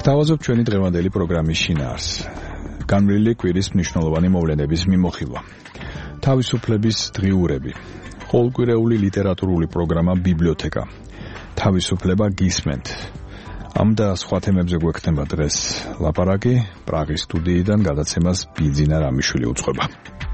გთავაზობ ჩვენი დღევანდელი პროგრამის შინაარს. განვლილი კვირის მნიშვნელოვანი მოვლენების მიმოხილვა. თავისუფლების დღიურები. ყოველკვირეული ლიტერატურული პროგრამა ბიბლიოთეკა. თავისუფლება გისმენთ. ამ და სხვა თემებზე გვექნება დღეს ლაპარაკი. პრაღის სტუდიიდან გადაცემას ბიძინა რამიშვილი უძღვება.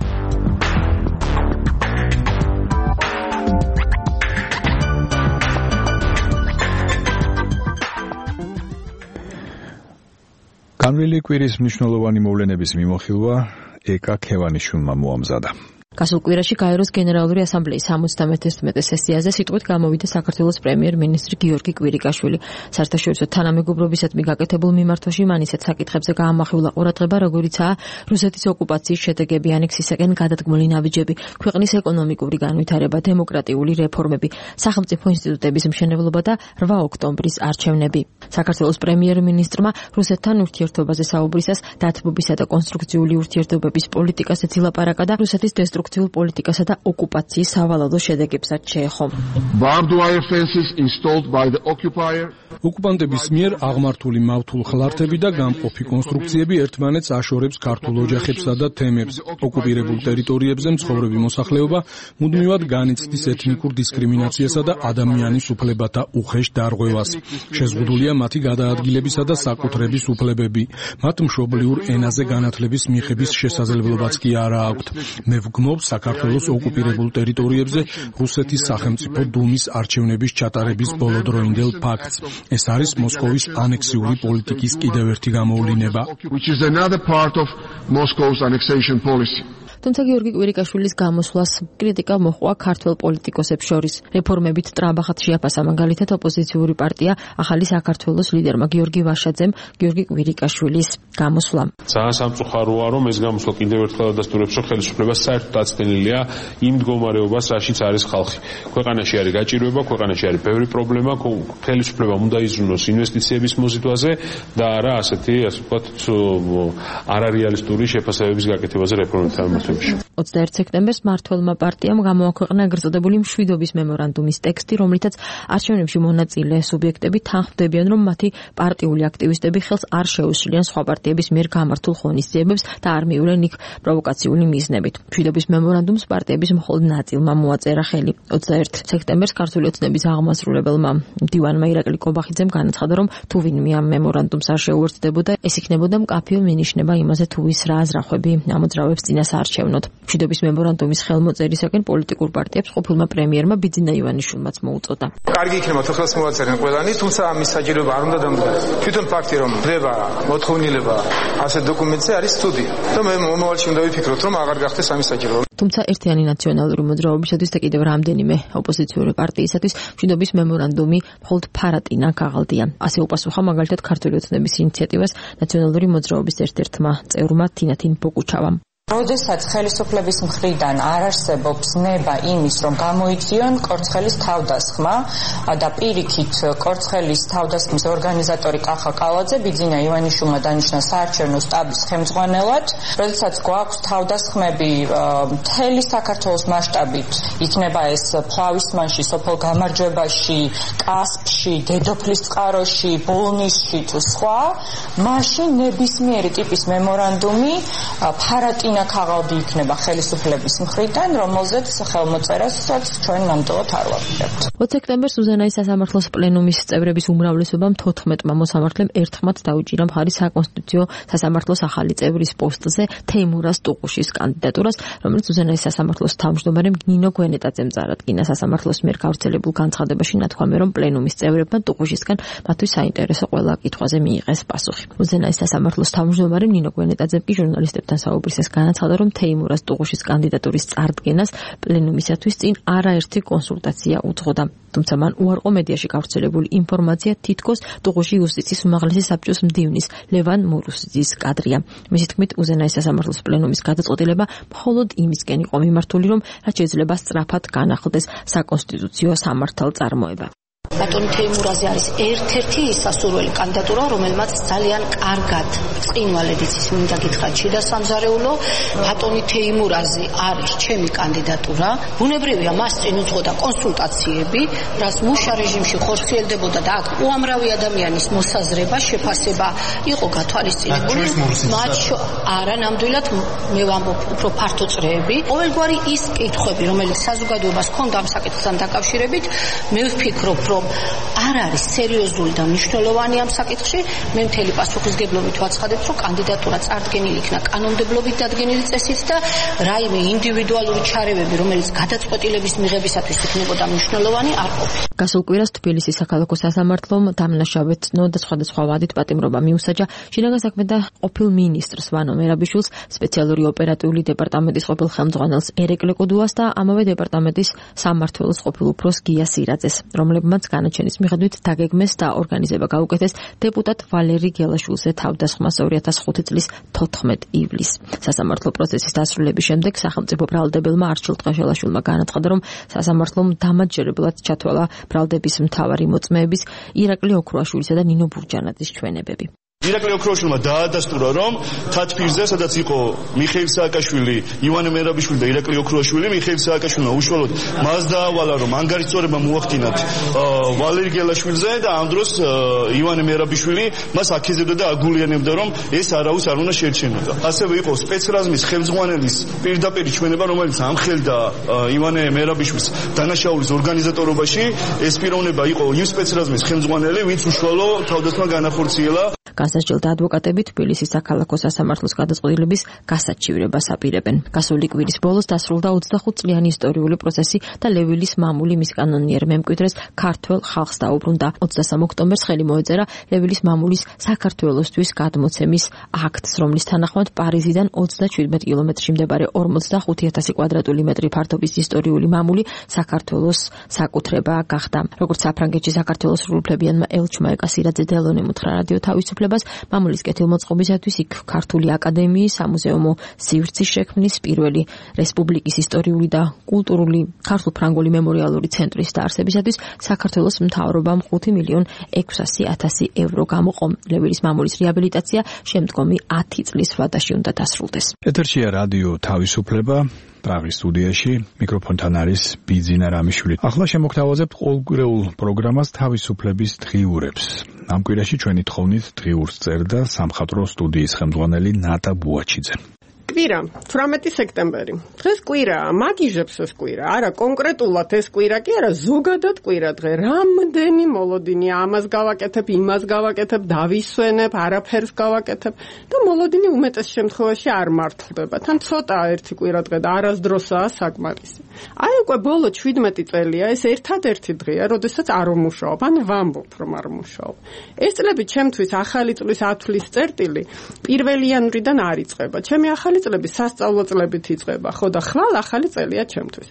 განვლილი კვირის მნიშვნელოვანი მოვლენების მიმოხილვა ეკა ქევანიშვილმა მოამზადა. გასულ კვირაში გაეროს გენერალური ასამბლეის 71 სესიაზე სიტყვით გამოვიდა საქართველოს პრემიერ-მინისტრი გიორგი კვირიკაშვილი. საერთაშორისო თანამეგობრობისადმი გაკეთებულ მიმართვაში მან ისეთ საკითხებზე გაამახვილა ყურადღება, როგორიცაა რუსეთის ოკუპაციის შედეგები, ანექსისაკენ გადადგმული ნაბიჯები, ქვეყნის ეკონომიკური განვითარება, დემოკრატიული რეფორმები, სახელმწიფო ინსტიტუტების მშენებლობა და 8 ოქტომბრის არჩევნები. საქართველოს პრემიერ-მინისტრმა რუსეთთან ურთიერთობაზე საუბრისას დათბობისა და კონსტრუქციული ურთიერთობების პოლიტიკასაც ილაპარაკა და რუსეთის დესტრუქციულ პოლიტიკასა და ოკუპაციის სავალალო შედეგებსაც შეეხო. ოკუპანტების მიერ აღმართული მავთულ ხლართები და გამყოფი კონსტრუქციები ერთმანეთს აშორებს ქართულ ოჯახებსა და თემებს. ოკუპირებულ ტერიტორიებზე მცხოვრები მოსახლეობა მუდმივად განიცდის ეთნიკურ დისკრიმინაციასა და ადამიანის უფლებათა უხეშ დარღვევას. შეზღუდულია მათი გადაადგილებისა და საკუთრების უფლებები. მათ მშობლიურ ენაზე განათლების მიღების შესაძლებლობაც კი არა აქვთ. მე ვგმობ საქართველოს ოკუპირებულ ტერიტორიებზე რუსეთის სახელმწიფო დუმის არჩევნების ჩატარების ბოლოდროინდელ ფაქტს. ეს არის მოსკოვის ანექსიური პოლიტიკის კიდევ ერთი გამოვლინება. თუმცა გიორგი კვირიკაშვილის გამოსვლას კრიტიკა მოჰყვა ქართველ პოლიტიკოსებს შორის. რეფორმებით ტრაბახად შეაფასა მაგალითად ოპოზიციური პარტია ახალი საქართველოს ლიდერმა გიორგი ვაშაძემ გიორგი კვირიკაშვილის გამოსვლა. ძალიან სამწუხაროა, რომ ეს გამოსვლა კიდევ ერთხელ ადასტურებს, რომ ხელისუფლება საერთოდ აცდენილია იმ მდგომარეობას, რაშიც არის ხალხი. ქვეყანაში არის გაჭირვება, ქვეყანაში არის ბევრი პრობლემა, ხელისუფლებამ უნდა იზრუნოს ინვესტიციების მოზიდვაზე და არა ასეთი, ასე ვთქვათ, არარეალისტური შეფასებების გაკეთებაზე რეფორმებთან. 21 სექტემბერს მმართველმა პარტიამ გამოაქვეყნა ეგრეთ წოდებული მშვიდობის მემორანდუმის ტექსტი, რომლითაც არჩევნებში მონაწილე სუბიექტები თანხმდებიან, რომ მათი პარტიული აქტივისტები ხელს არ შეუსვლიან სხვა პარტიების მიერ გამართულ ღონისძიებებს და არ მიუვლენ იქ პროვოკაციული მიზნებით. მშვიდობის მემორანდუმს პარტიების მხოლოდ ნაწილმა მოაწერა ხელი. 21 სექტემბერს ქართული ოცნების აღმასრულებელმა მდივანმა ირაკლი კობახიძემ განაცხადა, რომ თუ ვინმე ამ მემორანდუმს არ შეუერთდებოდა, ეს იქნებოდა მკაფიო მინიშნება იმაზე, თუ ვის რა აზრახვები ამოძრავებს წინას არჩევნოთ. მშვიდობის მემორანდუმის ხელმოწერისაკენ პოლიტიკურ პარტიებს ყოფილმა პრემიერმა ბიძინა ივანიშვილმაც მოუწოდა. კარგი იქნება თუ ხელს მოაწერენ ყველანი, თუმცა ამის საჭიროება არ უნდა დამდგარდეს. თვითონ ფაქტი რომ ხდება მოთხოვნილება ასეთ დოკუმენტზე არის ცუდი. და მე მომავალში უნდა ვიფიქროთ, რომ აღარ გახდეს ამის საჭიროება. თუმცა ერთიანი ნაციონალური მოძრაობისათვის და კიდევ რამდენიმე ოპოზიციური პარტიისათვის მშვიდობის მემორანდუმი მხოლოდ ფარატინა გაღალდია. ასე უპასუხა მაგალითად ქართული ოცნების ინიციატივას ნაციონალური მოძრაობის ერთ-ერთმა წევრმა თინათინ ბოკუჩავამ. როდესაც ხელისუფლების მხრიდან არ არსებობს ნება იმის, რომ გამოიწვიონ კორცხელის თავდასხმა და პირიქით კორცხელის თავდასხმის ორგანიზატორი კახა კალაძე ბიძინა ივანიშვილმა დანიშნა საარჩევნო შტაბის ხელმძღვანელად, როდესაც გვაქვს თავდასხმები მთელი საქართველოს მასშტაბით, იქნება ეს ფლავისმანში, სოფელ გამარჯვებაში, კასპში, დედოფლის წყაროში, ბოლნისში თუ სხვა, მაშინ ნებისმიერი ტიპის მემორანდუმი ფარატინა ქაღალდი იქნება ხელისუფლების მხრიდან, რომელზეც ხელმოწერასაც ჩვენ ნამდვილად არ ვაპირებთ. 20 სექტემბერს უზენაის სასამართლოს პლენუმის წევრების უმრავლესობამ 14 მოსამართლემ ერთხმად დაუჭირა მხარი საკონსტიტუციო სასამართლოს ახალი წევრის პოსტზე თეიმურაზ ტუყუშის კანდიდატურას, რომელიც უზენაის სასამართლოს თავმჯდომარემ ნინო გვენეტაძემ წარადგინა. სასამართლოს მიერ გავრცელებულ განცხადებაში ნათქვამია, რომ პლენუმის წევრებმა ტუყუშისგან მათთვის საინტერესო ყველა კითხვაზე მიიღეს პასუხი. უზენაის სასამართლოს თავმჯდომარემ ნინო გვენეტაძემ კი ჟურნალისტებთან საუბრისას განაცხადა, რომ თეიმურაზ ტუყუშის კანდიდატურის წარდგენას პლენუმისათვის წინ არაერთი კონსულტაცია უძღოდა. თუმცა მან უარყო მედიაში გავრცელებული ინფორმაცია, თითქოს ტუყუში იუსტიციის უმაღლესი საბჭოს მდივნის ლევან მურუსიძის კადრია. მისი თქმით, უზენაის სასამართლოს პლენუმის გადაწყვეტილება მხოლოდ იმისკენ იყო მიმართული, რომ რაც შეიძლება სწრაფად განახლდეს საკონსტიტუციო სამართალ წარმოება. ბატონი თეიმურაზი არის ერთ-ერთი სასურველი კანდიდატურა, რომელმაც ძალიან კარგად წინვალედ იცის მინდა გითხრათ შიდა სამზარეულო. ბატონი თეიმურაზი არის ჩემი კანდიდატურა. ბუნებრივია, მას წინ უძღოდა კონსულტაციები, რაც მუშა რეჟიმში ხორციელდებოდა და აქ უამრავი ადამიანის მოსაზრება, შეფასება იყო გათვალისწინებული. არა, ნამდვილად მე ვამბობ უფრო ფართო წრეები. ყოველგვარი ის კითხვები, რომელიც საზოგადოებას ჰქონდა ამ საკითხთან დაკავშირებით, მე ვფიქრობ, რომ არ არის სერიოზული და მნიშვნელოვანი ამ საკითხში. მე მთელი პასუხისგებლობით ვაცხადებ, რომ კანდიდატურა წარდგენილი იქნა კანონმდებლობით დადგენილი წესით და რაიმე ინდივიდუალური ჩარევები, რომელიც გადაწყვეტილების მიღებისათვის იქნებოდა მნიშვნელოვანი, არ ყოფილა. გასულ კვირას თბილისის საქალაქო სასამართლომ დამნაშავედ ცნო და სხვადასხვა ვადით პატიმრობა მიუსაჯა შინაგან საქმეთა ყოფილ მინისტრს ვანო მერაბიშვილს, სპეციალური ოპერატიული დეპარტამენტის ყოფილ ხელმძღვანელს ერეკ ლეკოდუას და ამავე დეპარტამენტის სამმართველოს ყოფილ უფროს გია სირაძეს, რომლებმაც განაჩენის მიხედვით დაგეგმეს და ორგანიზება გაუკეთეს დეპუტატ ვალერი გელაშვილზე თავდასხმას 2005 წლის 14 ივლისს. სასამართლო პროცესის დასრულების შემდეგ სახელმწიფო ბრალდებელმა არჩილ ტყეშელაშვილმა განაცხადა, რომ სასამართლომ დამაჯერებლად ჩათვალა ბრალდების მთავარი მოწმეების ირაკლი ოქროაშვილისა და ნინო ბურჯანაძის ჩვენებები. ირაკლი ოქროაშვილმა დაადასტურა, რომ თათბირზე, სადაც იყო მიხეილ სააკაშვილი, ივანე მერაბიშვილი და ირაკლი ოქროაშვილი, მიხეილ სააკაშვილმა უშუალოდ მას დაავალა, რომ ანგარიშწორება მოახდინათ ვალერი გელაშვილზე და ამ დროს ივანე მერაბიშვილი მას აქეზებდა და აგულიანებდა, რომ ეს არავის არ უნდა შეერჩენოდა. ასევე იყო სპეცრაზმის ხელმძღვანელის პირდაპირ ჩვენება, რომელიც ამხელდა ივანე მერაბიშვილს დანაშაულის ორგანიზატორობაში. ეს პიროვნება იყო იმ სპეცრაზმის ხელმძღვანელი, ვინც უშუალო თავდასხმა განახორციელა. განსაჯელთა ადვოკატები თბილისის საქალაქო სასამართლოს გადაწყვეტილების გასაჩივრებას აპირებენ. გასული კვირის ბოლოს დასრულდა 25 წლიანი ისტორიული პროცესი და ლევილის მამული მის კანონიერ მემკვიდრეს ქართველ ხალხს დაუბრუნდა. 23 ოქტომბერს ხელი მოეწერა ლევილის მამულის საქართველოსთვის გადმოცემის აქტს, რომლის თანახმად პარიზიდან 27 კილომეტრში მდებარე 45000 კვადრატული მეტრი ფართობის ისტორიული მამული საქართველოს საკუთრება გახდა. როგორც საფრანგეთში საქართველოს სრულუფლებიანმა ელჩმა ეკასირაძე დელონემ უთხრა რადიო თავისუფლებას, მამულის კეთილმოწყობისათვის იქ ქართული აკადემიის სამუზეუმო სივრცის შექმნის, პირველი რესპუბლიკის ისტორიული და კულტურული ქართულ-ფრანგული მემორიალური ცენტრის დაარსებისათვის საქართველოს მთავრობამ 5.600.000 евро გამოყო. ლევილის მამულის რეაბილიტაცია შემდგომი 10 წლის ვადაში უნდა დასრულდეს. ეთერშია რადიო თავისუფლება. პრაღის სტუდიაში მიკროფონთან არის ბიძინა რამიშვილი. ახლა შემოგთავაზებთ ყოველკვირეულ პროგრამას თავისუფლების დღიურებს. ამ კვირაში ჩვენი თხოვნით დღიურს წერდა სამხატვრო სტუდიის ხელმძღვანელი ნატა ბუაჩიძე. კვირა 18 სექტემბერი. დღეს კვირაა, მაგიჟებს ეს კვირა. არა კონკრეტულად ეს კვირა კი არა, ზოგადად კვირა დღე. რამდენი მოლოდინია, ამას გავაკეთებ, იმას გავაკეთებ, დავისვენებ, არაფერს გავაკეთებ და მოლოდინი უმეტეს შემთხვევაში არ მართლდება. თან ცოტა ერთი კვირა დღე და არასდროსაა საკმარისი. აი უკვე ბოლო 17 წელია ეს ერთადერთი დღეა, როდესაც არ ვმუშაობ, ან ვამბობ, რომ არ ვმუშაობ. ეს წლები ჩემთვის ახალი წლის ათვლის წერტილი 1 იანვრიდან არ იწყება. ჩემი ახალი წლები სასწავლო წლებით იწყება, ხო და ხვალ ახალი წელია ჩემთვის.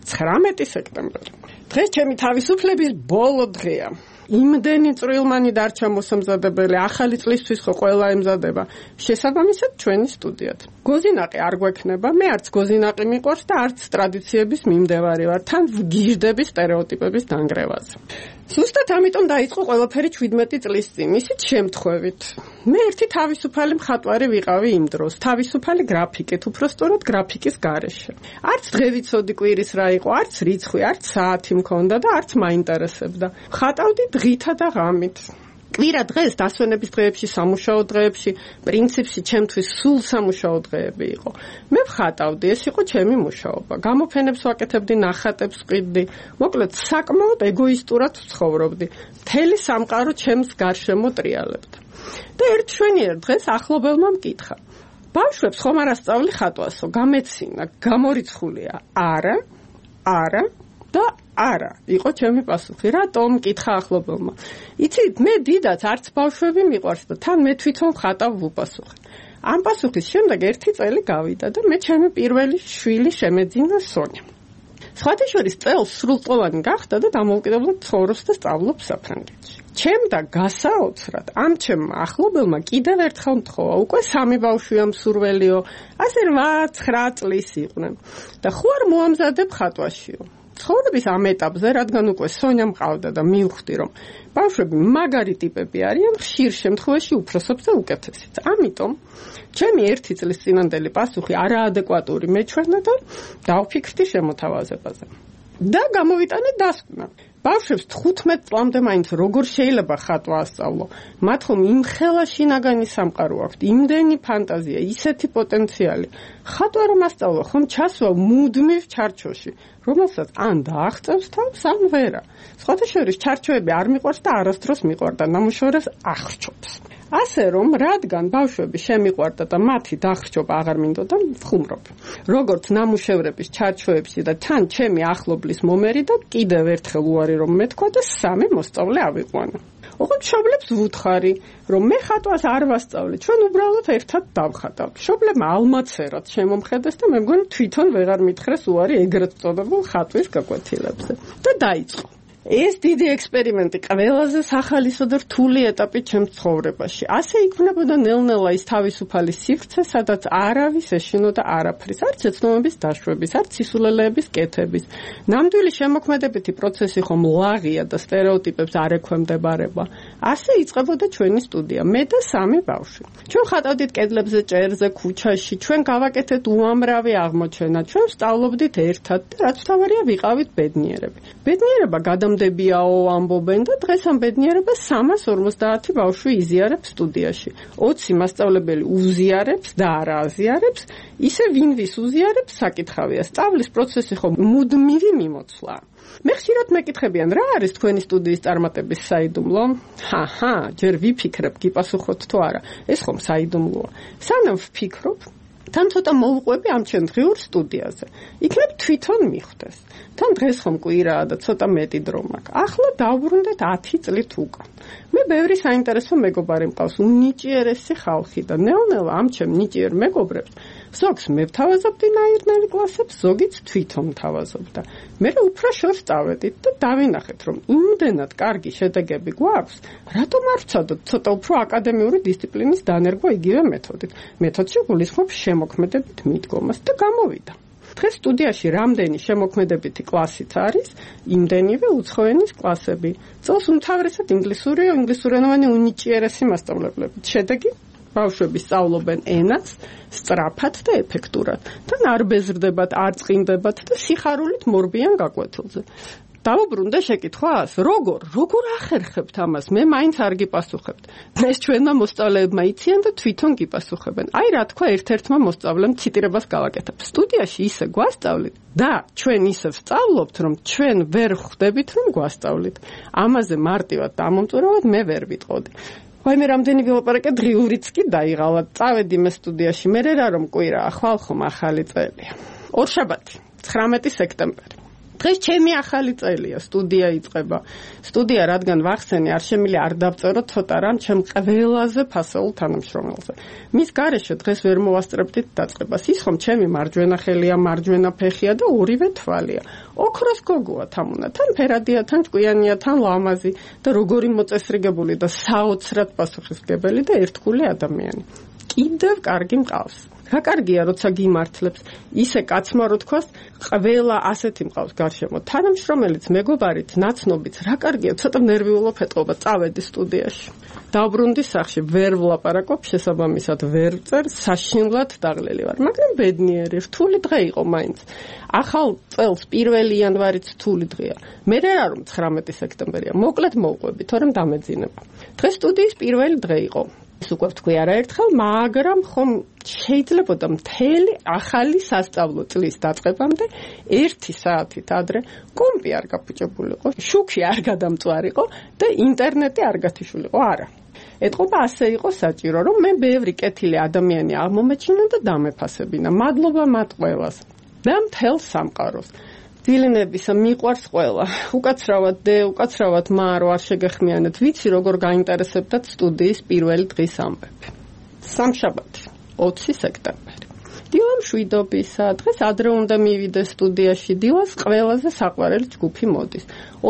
19 სექტემბერი. დღეს ჩემი თავისუფლების ბოლო დღეა. იმდენი წვრილმანი დარჩა მოსამზადებელი, ახალი წლისთვის ხო ყველა ემზადება. შესაბამისად ჩვენი სტუდიად. გოზინაყი არ გვექნება, მე არც გოზინაყი მიყვარს და არც ტრადიციების მიმდევარი ვარ, თან ვგიჟდები სტერეოტიპების დანგრევაზე. ზუსტად ამიტომ დაიწყო ყველაფერი 17 წლის წინ, ისიც შემთხვევით. მე ერთი თავისუფალი მხატვარი ვიყავი იმ დროს, თავისუფალი გრაფიკით, უпростоრად გრაფიკის გარეშე. არც დღე ვიცოდი კვირის რა იყო, არც რიცხვი, არც საათი მქონდა და არც მაინტერესებდა. ხატავდი დღითა და ღამით. კვირა დღეს დასვენების დღეებში, სამუშაო დღეებში, პრინციპში ჩემთვის სულ სამუშაო დღეები იყო. მე ვხატავდი, ეს იყო ჩემი მუშაობა. გამოფენებს ვაკეთებდი, ნახატებს ვყიდდი. მოკლედ, საკმაოდ ეგოისტურად ვცხოვრობდი. მთელი სამყარო ჩემს გარშემო ტრიალებდა. და ერთ შვენიერ დღეს ახლობელმა მკითხა: ბავშვებს ხომ არ ასწავლი ხატვასო? გამეცინა, გამორიცხულია? არა, არა და არა, იყო ჩემი პასუხი. რატომ? მკითხა ახლობელმა. იცით, მე დიდაც არც ბავშვები მიყვარს და თან მე თვითონ ხატავ ვუპასუხე. ამ პასუხის შემდეგ ერთი წელი გავიდა და მე ჩემი პირველი შვილი შემეძინა სონია. სხვათა შორის წელს სრულწლოვანი გახდა და დამოუკიდებლად ცხოვრობს და სწავლობს საფრანგეთში. ჩემ და გასაოცრად ამ ჩემმა ახლობელმა კიდევ ერთხელ მთხოვა, უკვე 3 ბავშვია მსურველიო, ასე 8-9 წლის იყვნენ და ხო არ მოამზადებ ხატვაშიო. ცხოვრების ამ ეტაპზე, რადგან უკვე სონია მყავდა და მივხვდი, რომ ბავშვები მაგარი ტიპები არიან, ხშირ შემთხვევაში უფროსებზე უკეთესიც. ამიტომ ჩემი 1 წლის წინანდელი პასუხი არაადეკვატური მეჩვენა და დავფიქრდი შემოთავაზებაზე. და გამოვიტანე დასკვნა. ბავშვებს 15 წლამდე მაინც როგორ შეიძლება ხატვა ასწავლო? მათ ხომ იმხელა შინაგანი სამყარო აქვთ, იმდენი ფანტაზია, ისეთი პოტენციალი. ხატვა რომ ასწავლო, ხომ ჩასვა მუდმივ ჩარჩოში, რომელსაც ან დააღწევს თავს, ან ვერა. სხვათა შორის ჩარჩოები არ მიყვარს და არასდროს მიყვარდა, ნამუშევრებს ახრჩობს. ასე რომ, რადგან ბავშვები შემიყვარდა და მათი დახრჩობა აღარ მინდოდა, ვხუმრობ. როგორც ნამუშევრების ჩარჩოებში და თან ჩემი ახლობლის მომერი და კიდევ ერთხელ უარი რომ მეთქვა და 3 მოსწავლე ავიყვანა. ოღონდ მშობლებს ვუთხარი, რომ მე ხატვას არ ვასწავლე, ჩვენ უბრალოდ ერთად დავხატავთ. მშობლებმა ალმაცერად შემომხედეს და მე მგონი თვითონ ვეღარ მითხრეს უარი ეგრეთ წოდებულ ხატვის გაკვეთილებზე. და დაიწყო. ეს დიდი ექსპერიმენტი ყველაზე სახალისო და რთული ეტაპი ჩემს ცხოვრებაში. ასე იქნებოდა ნელ-ნელა ის თავისუფალი სივრცე, სადაც არავის ეშინოდა არაფრის, არც ეცნობების დაშვების, არც სისულელეების კეთების. ნამდვილი შემოქმედებითი პროცესი ხომ ლაღია და სტერეოტიპებს არ ექვემდებარება. ასე იწყებოდა ჩვენი სტუდია, მე და 3 ბავშვი. ჩვენ ხატავდით კედლებზე, ჭერზე, ქუჩაში, ჩვენ გავაკეთეთ უამრავი აღმოჩენა, ჩვენ ვსწავლობდით ერთად და რაც თავარია ვიყავით ბედნიერები. ბედნიერება დებიაო ამბობენ და დღეს ამ ბედნიერებას 350 ბავშვი იზიარებს სტუდიაში. 20 მასწავლებელი უზიარებს და არა აზიარებს, ისე ვინ-ვის უზიარებს საკითხავია. სწავლის პროცესი ხომ მუდმივი მიმოცვლა. მე ხშირად მეკითხებიან, რა არის თქვენი სტუდიის წარმატების საიდუმლო? ჯერ ვიფიქრებ, გიპასუხოთ თუ არა. ეს ხომ საიდუმლოა. სანამ ვფიქრობ, თან ცოტა მოვყვები ამ ჩემ დღიურ სტუდიაზე. იქნებ თვითონ მიხვდეს. თან დღეს ხომ კვირაა და ცოტა მეტი დრო მაქვს. ახლა დავბრუნდეთ 10 წლით უკან. მე ბევრი საინტერესო მეგობარი მყავს, უნიჭიერესი ხალხი და ნელ-ნელა ამ ჩემ ნიჭიერ მეგობრებს ზოგს მე ვთავაზობდი ნაირნარი კლასებს, ზოგიც თვითონ თავაზობდა. მე უფრო შორს წავედით და დავინახეთ, რომ იმდენად კარგი შედეგები გვაქვს, რატომ არ ვცადოთ ცოტა უფრო აკადემიური დისციპლინის დანერგვა იგივე მეთოდით. მეთოდში გულისხმობს შემოქმედებით მიდგომას და გამოვიდა. დღეს სტუდიაში რამდენი შემოქმედებითი კლასიც არის, იმდენივე უცხოენის კლასები. წელს უმთავრესად ინგლისურენოვანი უნიჭიერესი მასწავლებლები. შედეგი ბავშვები სწავლობენ ენას სწრაფად და ეფექტურად. თან არ ბეზრდებათ, არ წყინდებათ და სიხარულით მორბიან გაკვეთილზე. დავუბრუნდე შეკითხვას, როგორ ახერხებთ ამას? მე მაინც არ გიპასუხებთ. ეს ჩვენმა მოსწავლეებმა იციან და თვითონ გიპასუხებენ. აი რა თქვა ერთ-ერთმა მოსწავლემ ციტირებას გავაკეთებ. სტუდიაში ისე გვასწავლით და ჩვენ ისე ვსწავლობთ, რომ ჩვენ ვერ ხვდებით, რომ გვასწავლით. ამაზე მარტივად და ამომწურავად მე ვერ ვიტყოდი. მე რამდენი ვილაპარაკე, დღიურიც კი დაიღალა. წავედი მე სტუდიაში, მე რა რომ კვირაა, ხვალ ხომ ახალი წელია. ორშაბათი, 19 სექტემბერი. დღეს ჩემი ახალი წელია, სტუდია იწყება. სტუდია რადგან ვახსენე, არ შემიძლია არ დავწერო ცოტა რამ ჩემ ყველაზე ფასეულ თანამშრომელზე. მის გარეშე დღეს ვერ მოვასწრებდით დაწყებას. ის ხომ ჩემი მარჯვენა ხელია, მარჯვენა ფეხია და ორივე თვალია. ოქროს გოგოა თამუნა, თან ფერადია, თან ჭკვიანია, თან ლამაზი და როგორი მოწესრიგებული და საოცრად პასუხისმგებელი და ერთგული ადამიანი. კიდევ კარგი მყავს. რა კარგია, როცა გიმართლებს, ისე კაცმა რო თქვას, ყველა ასეთი მყავს გარშემო. თანამშრომელიც, მეგობარით, ნაცნობიც, რა კარგია, ცოტა ნერვიულობ ეტყობა, წავედი სტუდიაში. დავბრუნდი სახლში, ვერ ვლაპარაკობ, შესაბამისად ვერ წერ, საშინლად დაღლილი ვარ, მაგრამ ბედნიერი, რთული დღე იყო მაინც. ახალ წელს 1 იანვარიც რთული დღეა. მე რა რომ 19 სექტემბერია, მოკლედ მოვყვები, თორემ დამეძინება. დღეს სტუდიის 1 დღე იყო. უკვე ვთქვი არაერთხელ, მაგრამ ხომ შეიძლებოდა მთელი ახალი სასწავლო წლის დაწყებამდე 1 საათით ადრე კომპი არ გაფუჭებულიყო, შუქი არ გადამწვარიყო და ინტერნეტი არ გათიშულიყო, არა. ეტყობა ასე იყო საჭირო, რომ მე ბევრი კეთილი ადამიანი აღმომეჩინა და დამეფასებინა. მადლობა მათ ყველას და მთელ სამყაროს. დილინებისა მიყვარს ყველა. უკაცრავად უკაცრავად მარო არ შეგეხმიანეთ. ვიცი როგორ გაინტერესებდათ სტუდიის 1 დღის ამბები. სამშაბათი, 20 სექტემბერი. დილა მშვიდობისა, დღეს ადრე უნდა მივიდეს სტუდიაში, დილას ყველაზე საყვარელი ჯგუფი მოდის.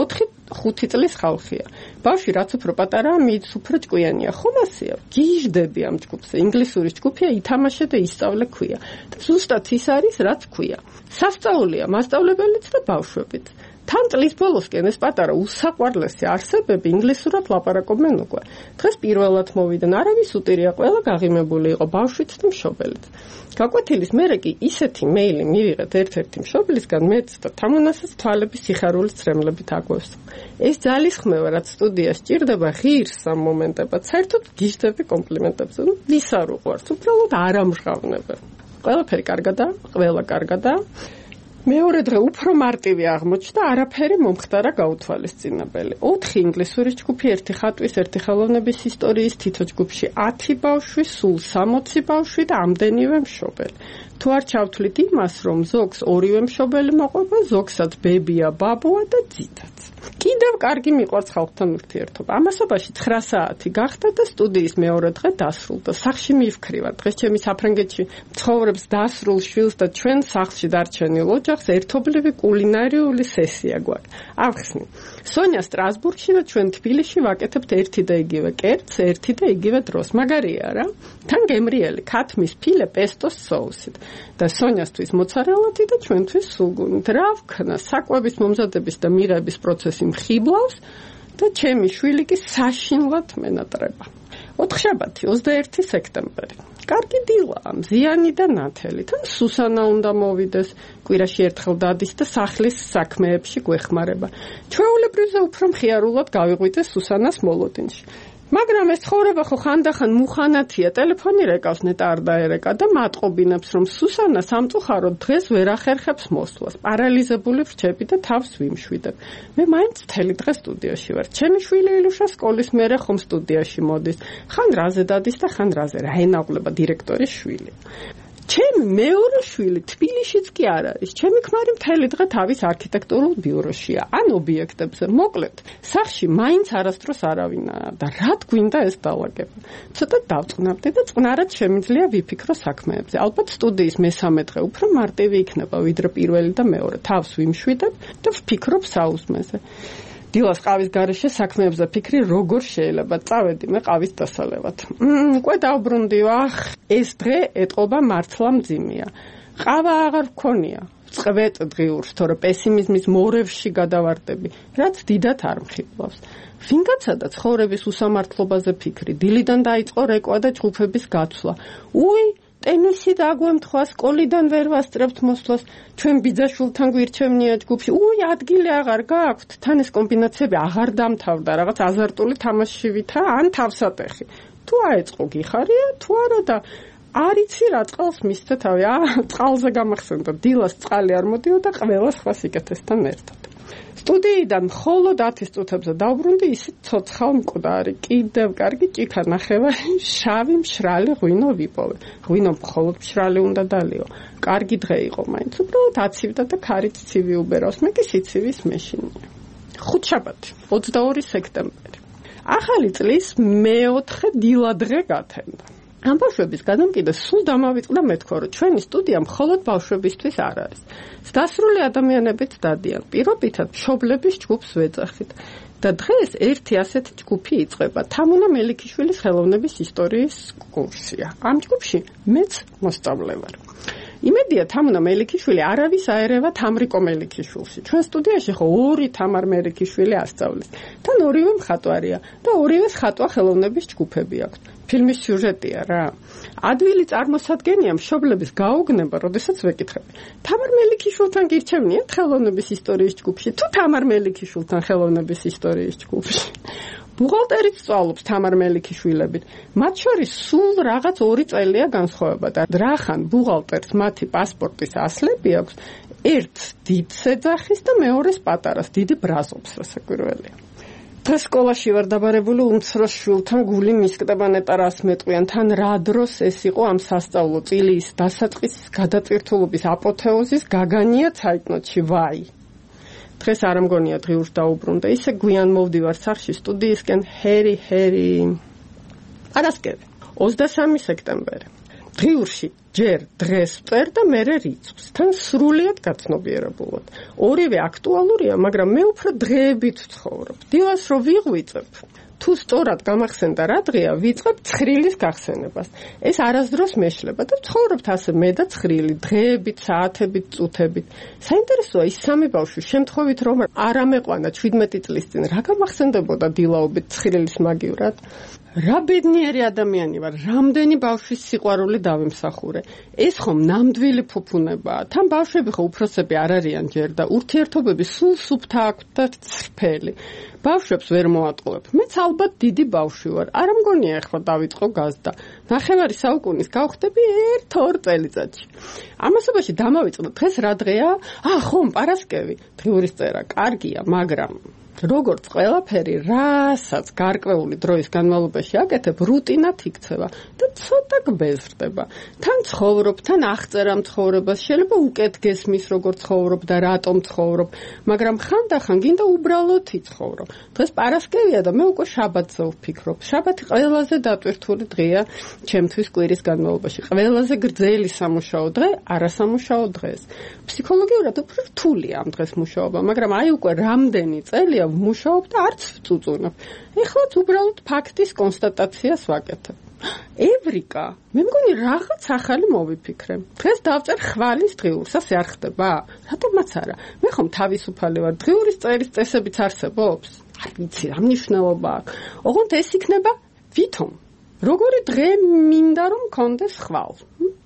4-5 წლის ხალხია. ბავშვი რაც უფრო პატარაა, მით უფრო ჭკვიანია. ხომ ასეა? გიჟდები ამ ჯგუფზე. ინგლისური ჯგუფია, ითამაშე და ისწავლე ქვია. და ზუსტად ის არის, რაც ქვია. სასწაულია მასწავლებელიც და ბავშვებიც. თან წლის ბოლოსკენ ეს პატარა უსაყვარლესი არსებები ინგლისურად ლაპარაკობენ უკვე. დღეს პირველად მოვიდნენ, არავის უტირია, ყველა გაღიმებული იყო, ბავშვიც და მშობელიც. გაკვეთილის მერე კი ისეთი მეილი მივიღეთ ერთ-ერთი მშობლისგან, მეც და თამუნასაც თვალების სიხარულის ცრემლებით აგვევს. ეს ძალისხმევა, რაც სტუდიაში ჭირდება, ღირს ამ მომენტებად, საერთოდ გიჟდები კომპლიმენტებზე. ვის არ უყვარს, უბრალოდ არ ამჟღავნებენ. ყველაფერი კარგადაა, ყველა კარგადაა. მეორე დღე უფრო მარტივი აღმოჩნდა, არაფერი მომხდარა გაუთვალისწინებელი. 4 ინგლისური ჯგუფი, 1 ხატვის, 1 ხელოვნების ისტორიის, თითო ჯგუფში 10 ბავშვი, სულ 60 ბავშვი და ამდენივე მშობელი. თუ არ ჩავთვლით იმას, რომ ზოგს ორივე მშობელი მოყვება, ზოგსაც ბებია, ბაბუა და ძიდაც. კიდევ კარგი მიყვარს ხალხთან ურთიერთობა. ამასობაში 9 საათი გახდა და სტუდიის მეორე დღე დასრულდა. სახლში მივქრივარ. დღეს ჩემი საფრანგეთში ცხოვრობს დასრულ შვილს და ჩვენ სახლში დარჩენილ ოჯახს ერთობლივი კულინარიული სესია გვაქვს. ავხსნი. სონია სტრასბურგში და ჩვენ თბილისში ვაკეთებთ ერთი და იგივე კერძს, ერთი და იგივე დროს. მაგარია რა? თან გემრიელი ქათმის ფილე პესტოს соусით და სონიასთვის მოცარელათი და ჩვენთვის სულგუნით. რა ვქნა, საკვების მომზადების და მიღების პროცესი მხიბლავს და ჩემი შვილი კი საშინლად მენატრება. 4-შაბათი 21 სექტემბერი. კარგი დილაა, მზიანი და ნათელი. თან სუსანა უნდა მოვიდეს, კვირაში ერთხელ დადის და სახლის საქმეებში გვეხმარება. ჩვეულებრივზე უფრო მხიარულად გავიღვიძე სუსანას მოლოდინში. მაგრამ ეს ცხოვრება ხო ხანდახან მუხანათია, ტელეფონი რეკავს ნეტა არ დაერეკა და მატყობინებს, რომ სუსანა სამწუხაროდ დღეს ვერ ახერხებს მოსვლას. პარალიზებული ვრჩები და თავს ვიმშვიდებ. მე მაინც მთელი დღე სტუდიაში ვარ. ჩემი შვილი ილუშა სკოლის მერე ხომ სტუდიაში მოდის. ხან რაზე დადის და ხან რაზე, რა ენაღლება დირექტორის შვილი. ჩემი მეორე შვილი თბილისშიც კი არ არის. ჩემი ქმარი მთელი დღე თავის არქიტექტურულ ბიუროშია, ან ობიექტებზე. მოკლედ, სახლში მაინც არასდროს არავინაა და რა გვინდა ეს დავაგება. ცოტა დავწყნავდი და წყნარად შემიძლია ვიფიქრო საქმეებზე. ალბათ სტუდიის მესამე დღე უფრო მარტივი იქნება, ვიდრე პირველი და მეორე. თავს ვიმშვიდებ და ვფიქრობ საუზმეზე. დილას ყავის გარეშე საქმეებზე ფიქრი როგორ შეიძლება წავედი მე ყავის დასალევად. უკვე დავბრუნდი, ახ, ეს დღე ეტყობა მართლა მძიმეა. ყავა აღარ ვქონია. წვეთ დღიურს, თორე პესიმიზმის მორევში გადავარდები, რაც დიდად არ მხიბლავს. ვინგაცადა ცხოვრების უსამართლობაზე ფიქრი. დილიდან დაიწყო რეკვა და ჯგუფების გაცვლა. ტენისი დაგვემთხვა, სკოლიდან ვერ ვასწრებთ მოსვლას, ჩვენ ბიძაშვილთან გვირჩევნია ჯგუფში. ადგილი აღარ გააქვთ. თან ეს კომბინაციები აღარ დამთავრდა, რაღაც აზარტული თამაში ვითა, ან თავსატეხი. თუ აეწყო გიხარია, თუ არა და არ იცი რა წყალს მისცე თავი. წყალზე გამახსენდა, დილას წყალი არ მოდიოდა ყველა სხვა სიკეთესთან ერთად. სტუდიიდან მხოლოდ 10 წუთებზე დავბრუნდი, ისეთ ცოცხალ მკვდარი, კიდევ კარგი ჭიქა ნახევარი, შავი მშრალი ღვინო ვიპოვე. ღვინო მხოლოდ მშრალი უნდა დალიო. კარგი დღე იყო მაინც, უბრალოდ აცივდა და ქარით ცივი უბერავს, მე კი სიცივის მეშინია. 5-შაბათი 22 სექტემბერი. ახალი წლის მეოთხე დილა დღე გათენდა. ამ ბავშვების გადამკიდე სულ დამავიწყდა მეთქვა, რომ ჩვენი სტუდია მხოლოდ ბავშვებისთვის არ არის. დასრული ადამიანებიც დადიან. პირობითად მშობლების ჯგუფს ვეძახით. და დღეს ერთი ასეთი ჯგუფი იწყება. თამუნა მელიქიშვილის ხელოვნების ისტორიის კურსია. ამ ჯგუფში მეც მოსწავლე ვარ. იმედია თამუნა მელიქიშვილი არავის აერევა თამრიკო მელიქიშვილში. ჩვენ სტუდიაში ხო 2 თამარ მელიქიშვილი ასწავლის. თან ორივე მხატვარია და ორივეს ხატვა ხელოვნების ჯგუფები აქვს. ფილმის სიუჟეტია რა. ადვილი წარმოსადგენია მშობლების გაუგნება, როდესაც ვეკითხები. თამარ მელიქიშვილთან გირჩევნიათ ხელოვნების ისტორიის ჯგუფში თუ თამარ მელიქიშვილთან ხელოვნების ისტორიის ჯგუფში? ბუღალტერიც სწავლობს თამარ მელიქიშვილებით. მათ შორის სულ რაღაც 2 წელია განსხვავება და რახან ბუღალტერს მათი პასპორტის ასლები აქვს, ერთ დიდ სეძახის და მეორეს პატარას დიდი ბრაზობს რასაკვირველია. დღეს სკოლაში ვარ დაბარებული უმცროს შვილთან გული მისკდება ნეტა რას მეტყვიან თან რა დროს ეს იყო ამ სასწავლო წილის დასაწყისის გადატვირთულობის აპოთეოზის გაგანია ცაიტნოტში ვაი. დღეს არ მგონია დღიურს დაუბრუნდა, ისე გვიან მოვდივარ სახლში სტუდიისკენ ჰერი. არასკევი 23 სექტემბერი. დღიურში ჯერ დღეს წერ და მერე რიცხვს. თან სრულიად გაცნობიერებულად. ორივე აქტუალურია, მაგრამ მე უფრო დღეებით ვცხოვრობ. დილას რო ვიღვიწებ, თუ სწორად გამახსენდა რა დღეა, ვიწყებ ცხრილის გახსენებას. ეს არასდროს მეშლება და ვცხოვრობთ ასე მე და ცხრილი, დღეებით, საათებით, წუთებით. საინტერესოა ის სამი ბავშვი შემთხვევით რომ არ ამეყვანა 17 წლის წინ, რა გამახსენდებოდა დილაობით ცხრილის მაგივრად? რა ბედნიერი ადამიანი ვარ, რამდენი ბავშვის სიყვარული დავიმსახურე. ეს ხომ ნამდვილი ფუფუნებაა. თან ბავშვები ხო უფროსები არ არიან ჯერ და ურთიერთობები სულ სუფთა აქვთ და წრფელი. ბავშვებს ვერ მოატყუებ. მეც ალბათ დიდი ბავშვი ვარ. არ მგონია ახლა დავიწყო გაზდა. ნახევარი საუკუნის გავხდები 1-2 წელიწადში. ამასობაში დამავიწყდა დღეს რა დღეა? ხომ პარასკევი. დღიურის წერა კარგია, მაგრამ როგორც ყველაფერი, რასაც გარკვეული დროის განმავლობაში აკეთებ, რუტინად იქცევა და ცოტა გბეზრდება. თან ცხოვრობ, თან აღწერა ცხოვრებას, შეიძლება უკეთ გესმის, როგორ ცხოვრობ და რატომ ცხოვრობ, მაგრამ ხანდახან გინდა უბრალოდ იცხოვრო. დღეს პარასკევია და მე უკვე შაბათზე ვფიქრობ. შაბათი ყველაზე დატვირთული დღეა ჩემთვის კვირის განმავლობაში. ყველაზე გრძელი სამუშაო დღე, არასამუშაო დღეს. ფსიქოლოგიურად უფრო რთულია ამ დღეს მუშაობა, მაგრამ აი უკვე რამდენი წელია ვმუშაობ და არც ვწუწუნებ. ეხლაც უბრალოდ ფაქტის კონსტატაციას ვაკეთებ. ევრიკა, მე მგონი რაღაც ახალი მოვიფიქრე. დღეს დავწერ ხვალის დღიურს, ასე არ ხდება? რატომაც არა? მე ხომ თავისუფალი ვარ, დღიურის წერის წესებიც არსებობს? არ ვიცი, რა მნიშვნელობა აქვს. ოღონდ ეს იქნება ვითომ. როგორი დღე მინდა რომ მქონდეს ხვალ?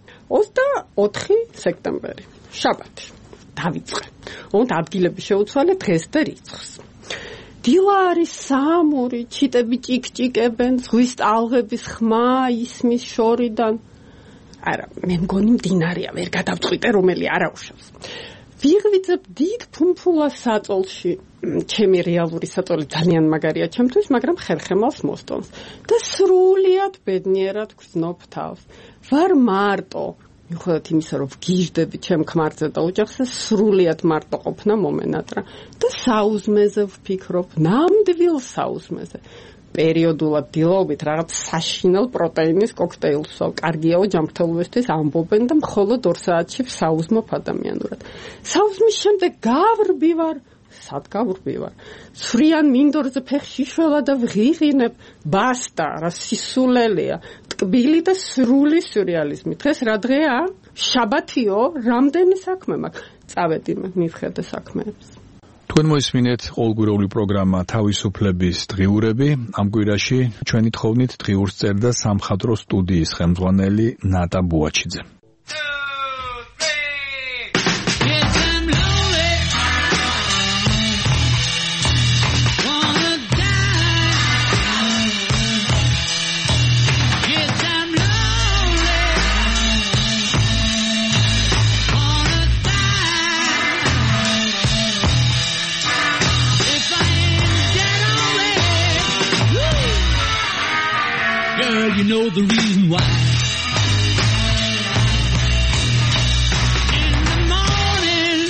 24 სექტემბერი, შაბათი. დავიწყე. ოღონდ ადგილები შეუცვალე დღეს და რიცხვს. დილა არის საამური, ჩიტები ჭიკ-ჭიკებენ, ზღვის ტალღების ხმა ისმის შორიდან. არა, მე მგონი მდინარეა, ვერ გადავწყვიტე რომელი არაუშავს. ვიღვიძებ დიდ ფუმფულას საწოლში. ჩემი რეალური საწოლი ძალიან მაგარია ჩემთვის, მაგრამ ხერხემალს მოსტონს და სრულიად ბედნიერად გრძნობ თავს. ვარ მარტო. მიუხედავად იმისა, რომ ვგიჟდები ჩემ ქმარზე და ოჯახზე, სრულიად მარტო ყოფნა მომენატრა და საუზმეზე ვფიქრობ, ნამდვილ საუზმეზე. პერიოდულად დილაობით რაღაც საშინელ პროტეინის კოქტეილს ვსვავ. კარგიაო ჯანმრთელობისთვის ამბობენ და მხოლოდ 2 საათში ვსაუზმობ ადამიანურად. საუზმის შემდეგ გავრბივარ. სად გავრბივარ? ცვრიან მინდორზე ფეხში შველა და ვღიღინებ. ბასტა, რა სისულელეა. ტკბილი და სრული სიურეალიზმი. დღეს რა დღეა? შაბათიო, რამდენი საქმე მაქვს? წავედი მივხედე საქმეებს. თქვენ მოისმინეთ ყოველკვირეული პროგრამა თავისუფლების დღიურები. ამ კვირაში ჩვენი თხოვნით დღიურს წერდა სამხატვრო სტუდიის ხელმძღვანელი ნატა ბუაჩიძე. You know the reason why. In the morning,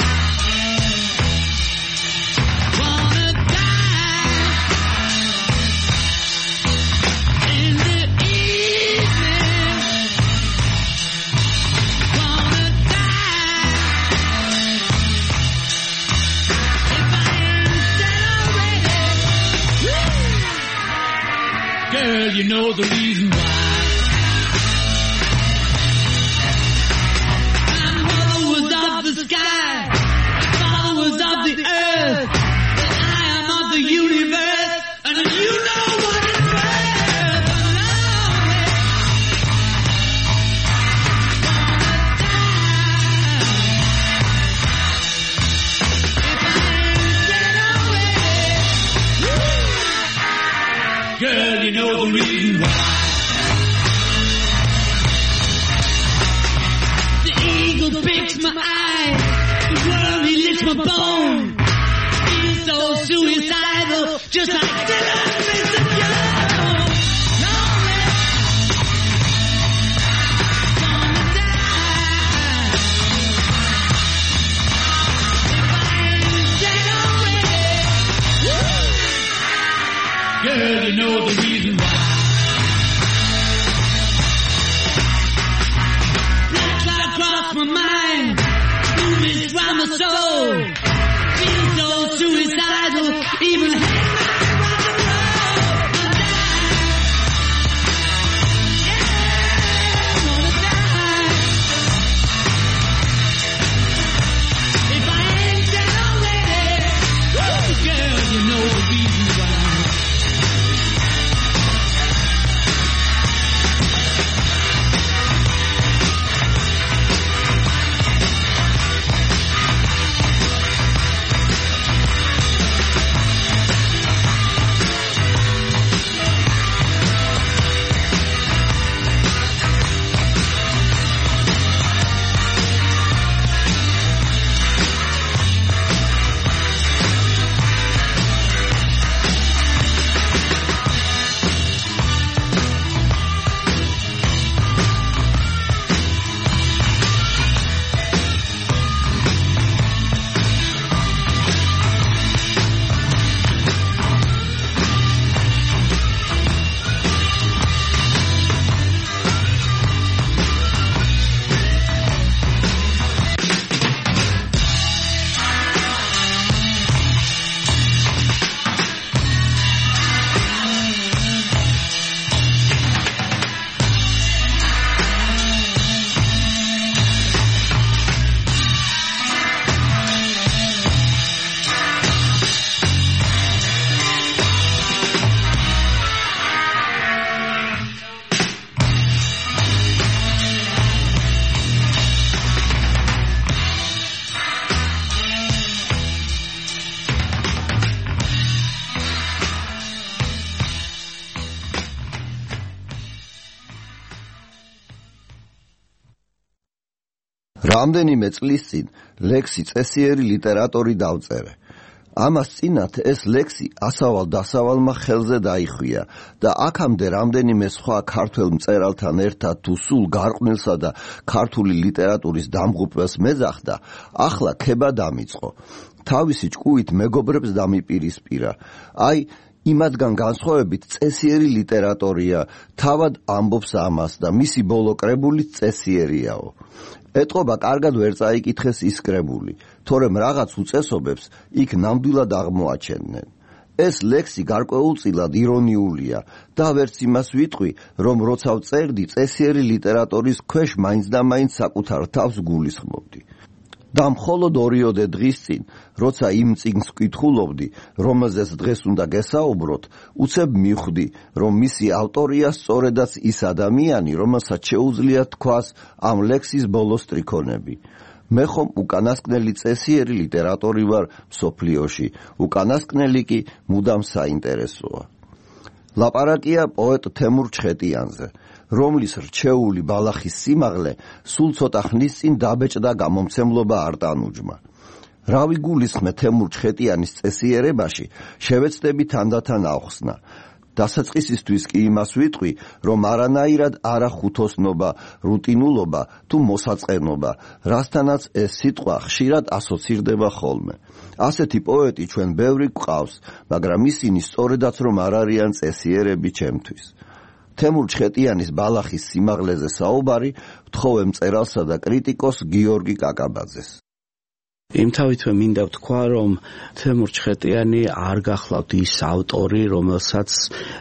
wanna die. In the evening, wanna die. If I ain't dead already, girl, you know the reason why. Followers of the sky, followers of the earth, I am of the universe, and you know what it's worth. Girl, you know the reason why. The eagle breaks my eye, the worm he licks my bone. He's so suicidal, just like Dylan Mr. Jones. Lonely, gonna die. If I ain't dead already, girl, you know the reason why. my soul. Feel so suicidal, even რამდენიმე წლის წინ ლექსი წესიერი ლიტერატორი დავწერე. ამას წინათ ეს ლექსი ასავალ-დასავალმა ხელზე დაიხვია და აქამდე რამდენიმე სხვა ქართველ მწერალთან ერთად თუ სულ გარყვნილსა და ქართული ლიტერატურის დამღუპვას მეძახდა, ახლა ქება დამიწყო. თავისი ჭკუით მეგობრებს დამიპირისპირა. აი იმათგან განსხვავებით წესიერი ლიტერატორია, თავად ამბობს ამას და მისი ბოლო კრებულიც წესიერიაო. ეტყობა კარგად ვერ წაიკითხეს ის კრებული, თორემ რაღაც უწესობებს იქ ნამდვილად აღმოაჩენდნენ. ეს ლექსი გარკვეულწილად ირონიულია და ვერც იმას ვიტყვი, რომ როცა ვწერდი წესიერი ლიტერატურის ქვეშ მაინც და მაინც საკუთარ თავს გულისხმობდი. და მხოლოდ 2 დღის წინ, როცა იმ წიგნს ვკითხულობდი, რომელზეც დღეს უნდა გესაუბროთ, უცებ მივხვდი, რომ მისი ავტორია სწორედაც ის ადამიანი, რომელსაც შეუძლია თქვას ამ ლექსის ბოლოს ტრიქონები. მე ხომ უკანასკნელი წესიერი ლიტერატორი ვარ მსოფლიოში, უკანასკნელი კი მუდამ საინტერესოა. ლაპარაკია პოეტ თემურ ჩხეტიანზე, რომლის რჩეული ბალახის სიმაღლე სულ ცოტა ხნის წინ დაბეჭდა გამომცემლობა არტანუჯმა. რავი გულისხმე თემურ ჩხეტიანის წესიერებაში, შევეცდები თანდათან ახსნა. დასაწყისისთვის კი იმას ვიტყვი, რომ არანაირად არა ხუთოსნობა, რუტინულობა თუ მოსაწყენობა, რასთანაც ეს სიტყვა ხშირად ასოცირდება ხოლმე. ასეთი პოეტი ჩვენ ბევრი გვყავს, მაგრამ ისინი სწორედაც რომ არ არიან წესიერები ჩემთვის. თემურ ჩხეტიანის ბალახის სიმაღლეზე საუბარი ვთხოვე მწერალსა და კრიტიკოს გიორგი კაკაბაძეს. იმთავითვე მინდა ვთქვა, რომ თემურ ჩხეტიანი არ გახლავთ ის ავტორი, რომელსაც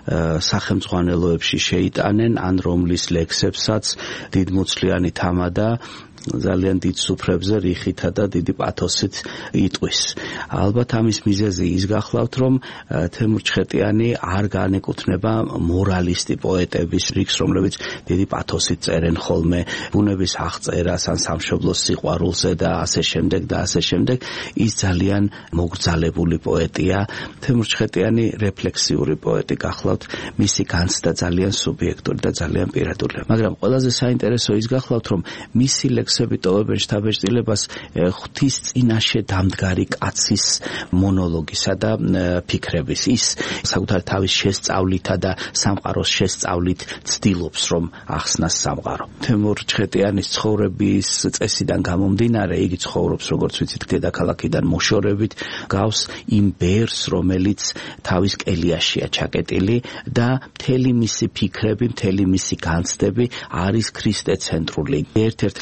სახელმძღვანელოებში შეიტანენ, ან რომლის ლექსებსაც დიდმოცლიანი თამადა ძალიან დიდ სუფრებზე რიხითა და დიდი პათოსით იტყვის. ალბათ ამის მიზეზი ის გახლავთ, რომ თემურ ჩხეტიანი არ განეკუთვნება მორალისტი პოეტების რიგს, რომლებიც დიდი პათოსით წერენ ხოლმე ბუნების აღწერას ან სამშობლოს სიყვარულზე და ასე შემდეგ და ასე შემდეგ. ის ძალიან მოგრძალებული პოეტია. თემურ ჩხეტიანი რეფლექსიური პოეტი გახლავთ, მისი განცდა ძალიან სუბიექტური და ძალიან პირადულია. მაგრამ ყველაზე საინტერესო ის გახლავთ, რომ მისი ლექსები ტოვებენ შთაბეჭდილებას ღვთის წინაშე დამდგარი კაცის მონოლოგისა და ფიქრების. ის საკუთარ თავის შესწავლითა და სამყაროს შესწავლით ცდილობს, რომ ახსნას სამყარო. თემურ ჩხეტიანის ცხოვრების წესიდან გამომდინარე, იგი ცხოვრობს, როგორც ვიცით, დედაქალაქიდან მოშორებით, გავს იმ ბერს, რომელიც თავის კელიაშია ჩაკეტილი და მთელი მისი ფიქრები, მთელი მისი განცდები არის ქრისტეცენტრული. ერთ-ერთ ლექსში,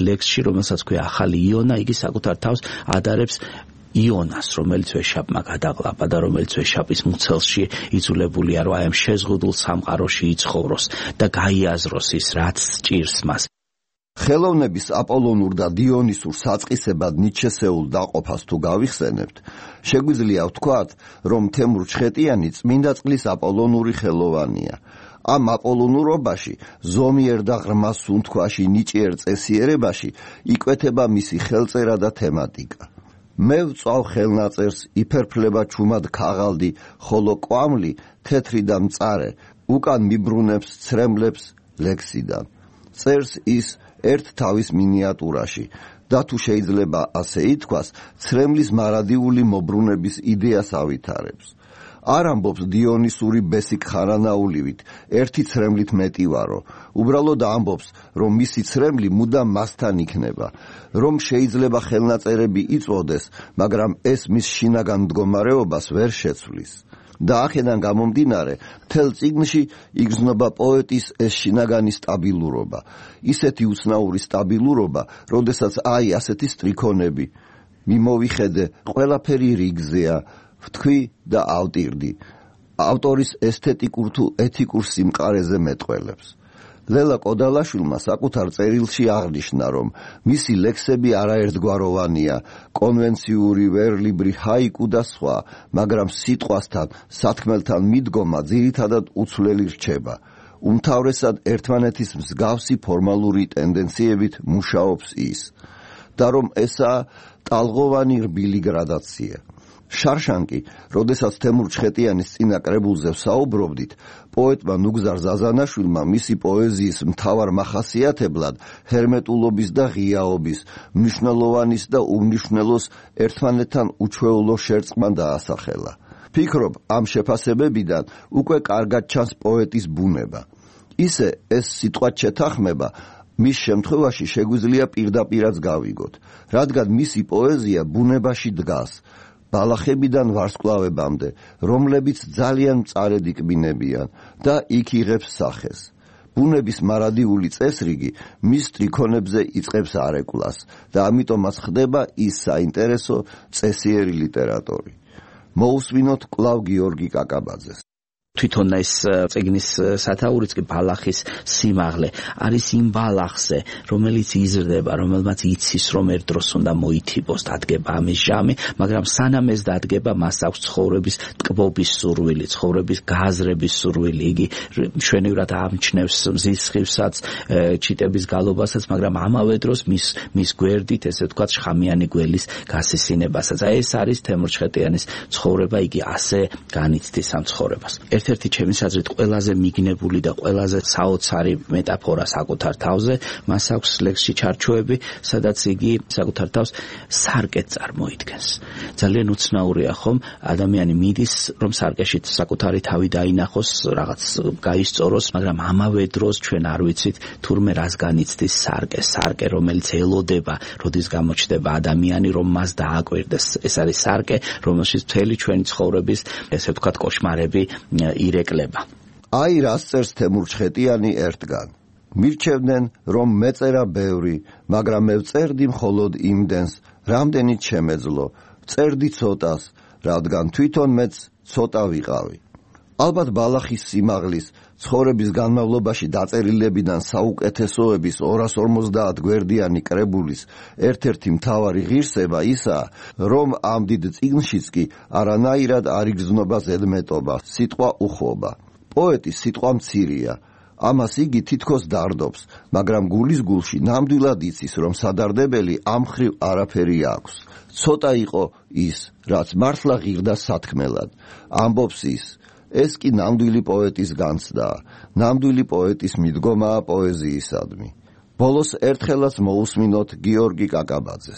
რომელსაც ქვია ახალი იონა, იგი საკუთარ თავს ადარებს იონას, რომელიც ვეშაპმა გადაყლაპა და რომელიც ვეშაპის მუცელში იძულებულია, რომ აი ამ შეზღუდულ სამყაროში იცხოვროს და გაიაზროს ის, რაც ჭირს მას. ხელოვნების აპოლონურ და დიონისურ საწყისებად ნიჩესეულ დაყოფას თუ გავიხსენებთ, შეგვიძლია ვთქვათ, რომ თემურ ჩხეტიანი წმინდა წყლის აპოლონური ხელოვანია. ამ აპოლონურობაში, ზომიერ და ღრმა სუნთქვაში ნიჭიერ წესიერებაში იკვეთება მისი ხელწერა და თემატიკა. მე ვწვავ ხელნაწერს, იფერფლება ჩუმად ქაღალდი, ხოლო კვამლი, თეთრი და მწარე, უკან მიბრუნებს ცრემლებს ლექსიდან. წერს ის ერთ თავის მინიატურაში და თუ შეიძლება ასე ითქვას, ცრემლის მარადიული მობრუნების იდეას ავითარებს. არ ამბობს დიონისური ბესიკხარანაულივით, ერთი ცრემლით მეტი ვარო. უბრალოდ ამბობს, რომ მისი ცრემლი მუდამ მასთან იქნება, რომ შეიძლება ხელნაწერები იწოდეს, მაგრამ ეს მის შინაგან მდგომარეობას ვერ შეცვლის. და აქედან გამომდინარე, მთელ წიგნში იგრძნობა პოეტის ეს შინაგანი სტაბილურობა, ისეთი უცნაური სტაბილურობა, როდესაც აი ასეთი სტრიქონები, მიმოვიხედე, ყველაფერი რიგზეა, ვთქვი და ავტირდი. ავტორის ესთეტიკურ თუ ეთიკურ სიმყარეზე მეტყველებს. ლელა კოდალაშვილმა საკუთარ წერილში აღნიშნა, რომ მისი ლექსები არაერთგვაროვანია, კონვენციური, ვერლიბრი, ჰაიკუ და სხვა, მაგრამ სიტყვასთან, სათქმელთან მიდგომა ძირითადად უცვლელი რჩება. უმთავრესად ერთმანეთის მსგავსი ფორმალური ტენდენციებით მუშაობს ის. და რომ ესაა ტალღოვანი რბილი გრადაცია. შარშანკი, როდესაც თემურ ჩხეტიანის წინა კრებულზე ვსაუბრობდით, პოეტმა ნუგზარ ზაზანაშვილმა მისი პოეზიის მთავარ მახასიათებლად ჰერმეტულობის და ღიაობის, მნიშვნელოვანის და უმნიშვნელოს ერთმანეთთან უჩვეულო შერწყმა დაასახელა. ფიქრობ, ამ შეფასებებიდან უკვე კარგად ჩანს პოეტის ბუნება. ისე ეს სიტყვა შეთანხმება მის შემთხვევაში შეგვიძლია პირდაპირაც გავიგოთ, რადგან მისი პოეზია ბუნებაში დგას, ბალახებიდან ვარსკვლავებამდე, რომლებიც ძალიან მწარედ იქბინებიან და იქ იღებს სახეს. ბუნების მარადიული წესრიგი მის სტრიქონებზე იწყებს არეკვლას და ამიტომაც ხდება ის საინტერესო წესიერი ლიტერატორი. მოусვინოთ კვლავ გიორგი კაკაბაძეს. თვითონ ეს წიგნის სათაურიც კი ბალახის სიმაღლე არის იმ ბალახზე, რომელიც იზრდება, რომელმაც იცის, რომ ერთ დროს უნდა მოითიბოს, დადგება ამის ჟამი, მაგრამ სანამ ეს დადგება, მას აქვს ცხოვრების ტკბობის სურვილი, ცხოვრების გააზრების სურვილი. იგი მშვენივრად ამჩნევს მზის სხივსაც, ჩიტების გალობასაც, მაგრამ ამავე დროს მის გვერდით, ესე ვთქვათ, შხამიანი გველის გასისინებასაც. ეს არის თემურ ჩხეტიანის ცხოვრება, იგი ასე განიცდის ამ ცხოვრებას. ერთ-ერთი ჩემის აზრით ყველაზე მიგნებული და ყველაზე საოცარი მეტაფორა საკუთარ თავზე, მას აქვს ლექსში ჩარჩოები, სადაც იგი საკუთარ თავს სარკეთ წარმოიდგენს. ძალიან უცნაურია ხომ, ადამიანი მიდის, რომ სარკეში საკუთარი თავი დაინახოს, რაღაც გაისწოროს, მაგრამ ამავე დროს ჩვენ არ ვიცით თურმე რას განიცდის სარკე, რომელიც ელოდება, როდის გამოჩნდება ადამიანი, რომ მას დააკვირდეს. ეს არის სარკე, რომელშიც მთელი ჩვენი ცხოვრების, ესე ვთქვათ, კოშმარები ირეკლება. აი რას წერს თემურ ჩხეტიანი ერთგან. მირჩევდნენ, რომ მეწერა ბევრი, მაგრამ მე ვწერდი მხოლოდ იმდენს, რამდენიც შემეძლო. წერდი ცოტას, რადგან თვითონ მეც ცოტა ვიყავი. ალბათ ბალახის სიმაღლის, ცხოვრების განმავლობაში დაწერილებიდან საუკეთესოების 250 გვერდიანი კრებულის ერთ-ერთი მთავარი ღირსება ისაა, რომ ამ დიდ წიგნშიც კი არანაირად არ იგრძნობა ზედმეტობა, სიტყვა უხობა. პოეტის სიტყვა მცირეა, ამას იგი თითქოს დარდობს, მაგრამ გულის გულში ნამდვილად იცის, რომ სადარდებელი ამ ხრივ არაფერი აქვს. ცოტა იყო ის, რაც მართლა ღირდა სათქმელად. ამბობს ის, ეს კი ნამდვილი პოეტის განცდაა, ნამდვილი პოეტის მიდგომაა პოეზიისადმი. ბოლოს ერთხელაც მოусმინოთ გიორგი კაკაბაძეს.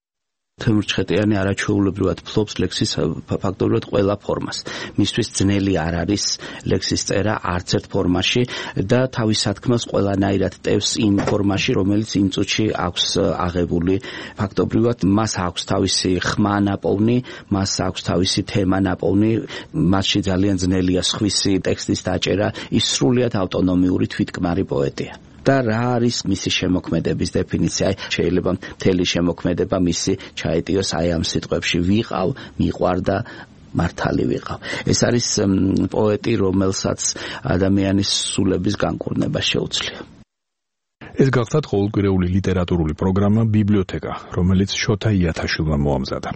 თემურ ჩხეტიანი არაჩვეულებრივად ფლობს ლექსის ფაქტობრივად ყველა ფორმას. მისთვის ძნელი არ არის ლექსის წერა არც ერთ ფორმაში და თავის სათქმელს ყველანაირად ტევს იმ ფორმაში, რომელიც იმ წუთში აქვს აღებული. ფაქტობრივად მას აქვს თავისი ხმა ნაპოვნი, მას აქვს თავისი თემა ნაპოვნი, მასში ძალიან ძნელია სხვისი ტექსტის დაჭერა, ის სრულიად ავტონომიური თვითკმარი პოეტია. და რა არის მისი შემოქმედების დეფინიცია. შეიძლება მთელი შემოქმედება მისი ჩაეტიოს აი ამ სიტყვებში ვიყავ, მიყვარდა, მართალი ვიყავ. ეს არის პოეტი, რომელსაც ადამიანის სულების განკურნება შეუძლია. ეს გახლავთ ყოველკვირეული ლიტერატურული პროგრამა ბიბლიოთეკა, რომელიც შოთა იათაშვილმა მოამზადა.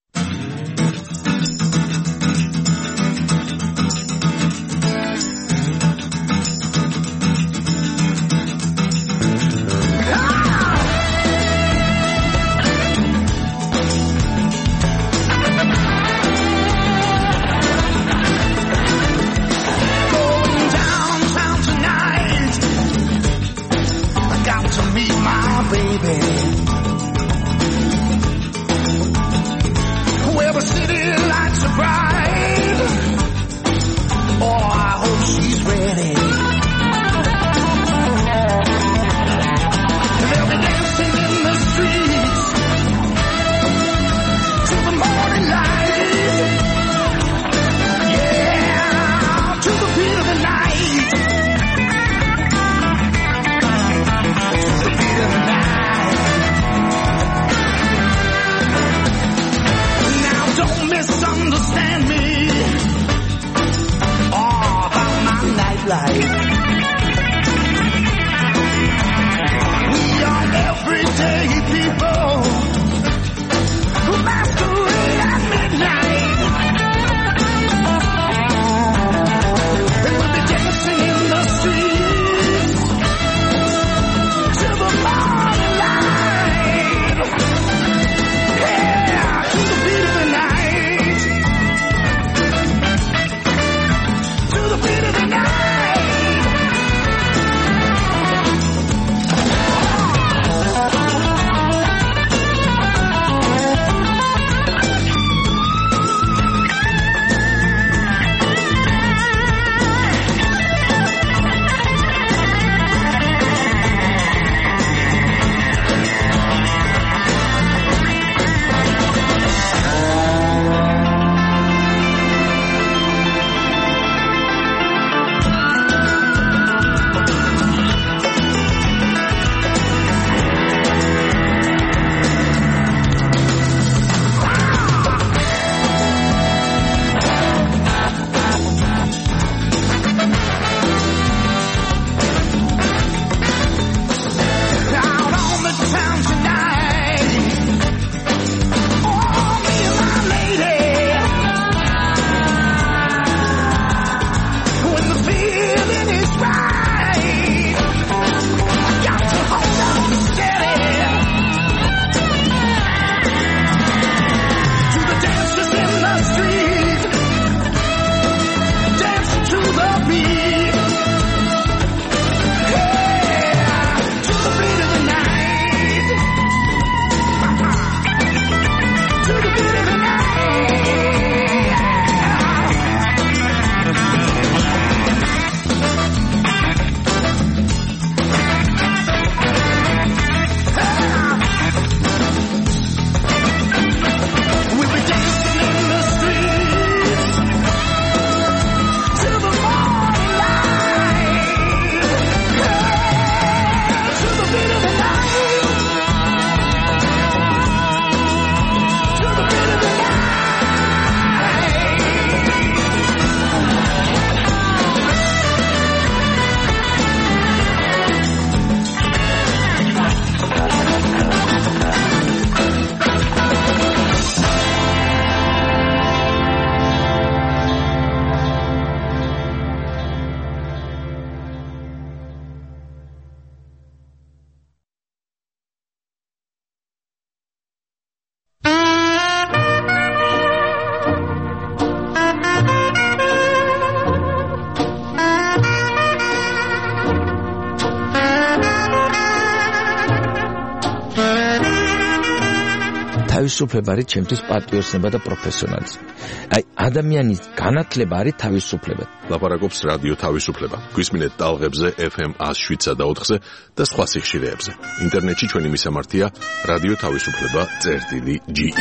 თავისუფლება არის ჩემთვის პატიოსნება და პროფესიონალიზმი. აი, ადამიანის განათლება არის თავისუფლება. ლაპარაკობს რადიო თავისუფლება. გვისმინეთ ტალღებზე FM 107.4-ზე და სხვა სიხშირეებზე. ინტერნეტში ჩვენი მისამართია რადიო თავისუფლება.ge.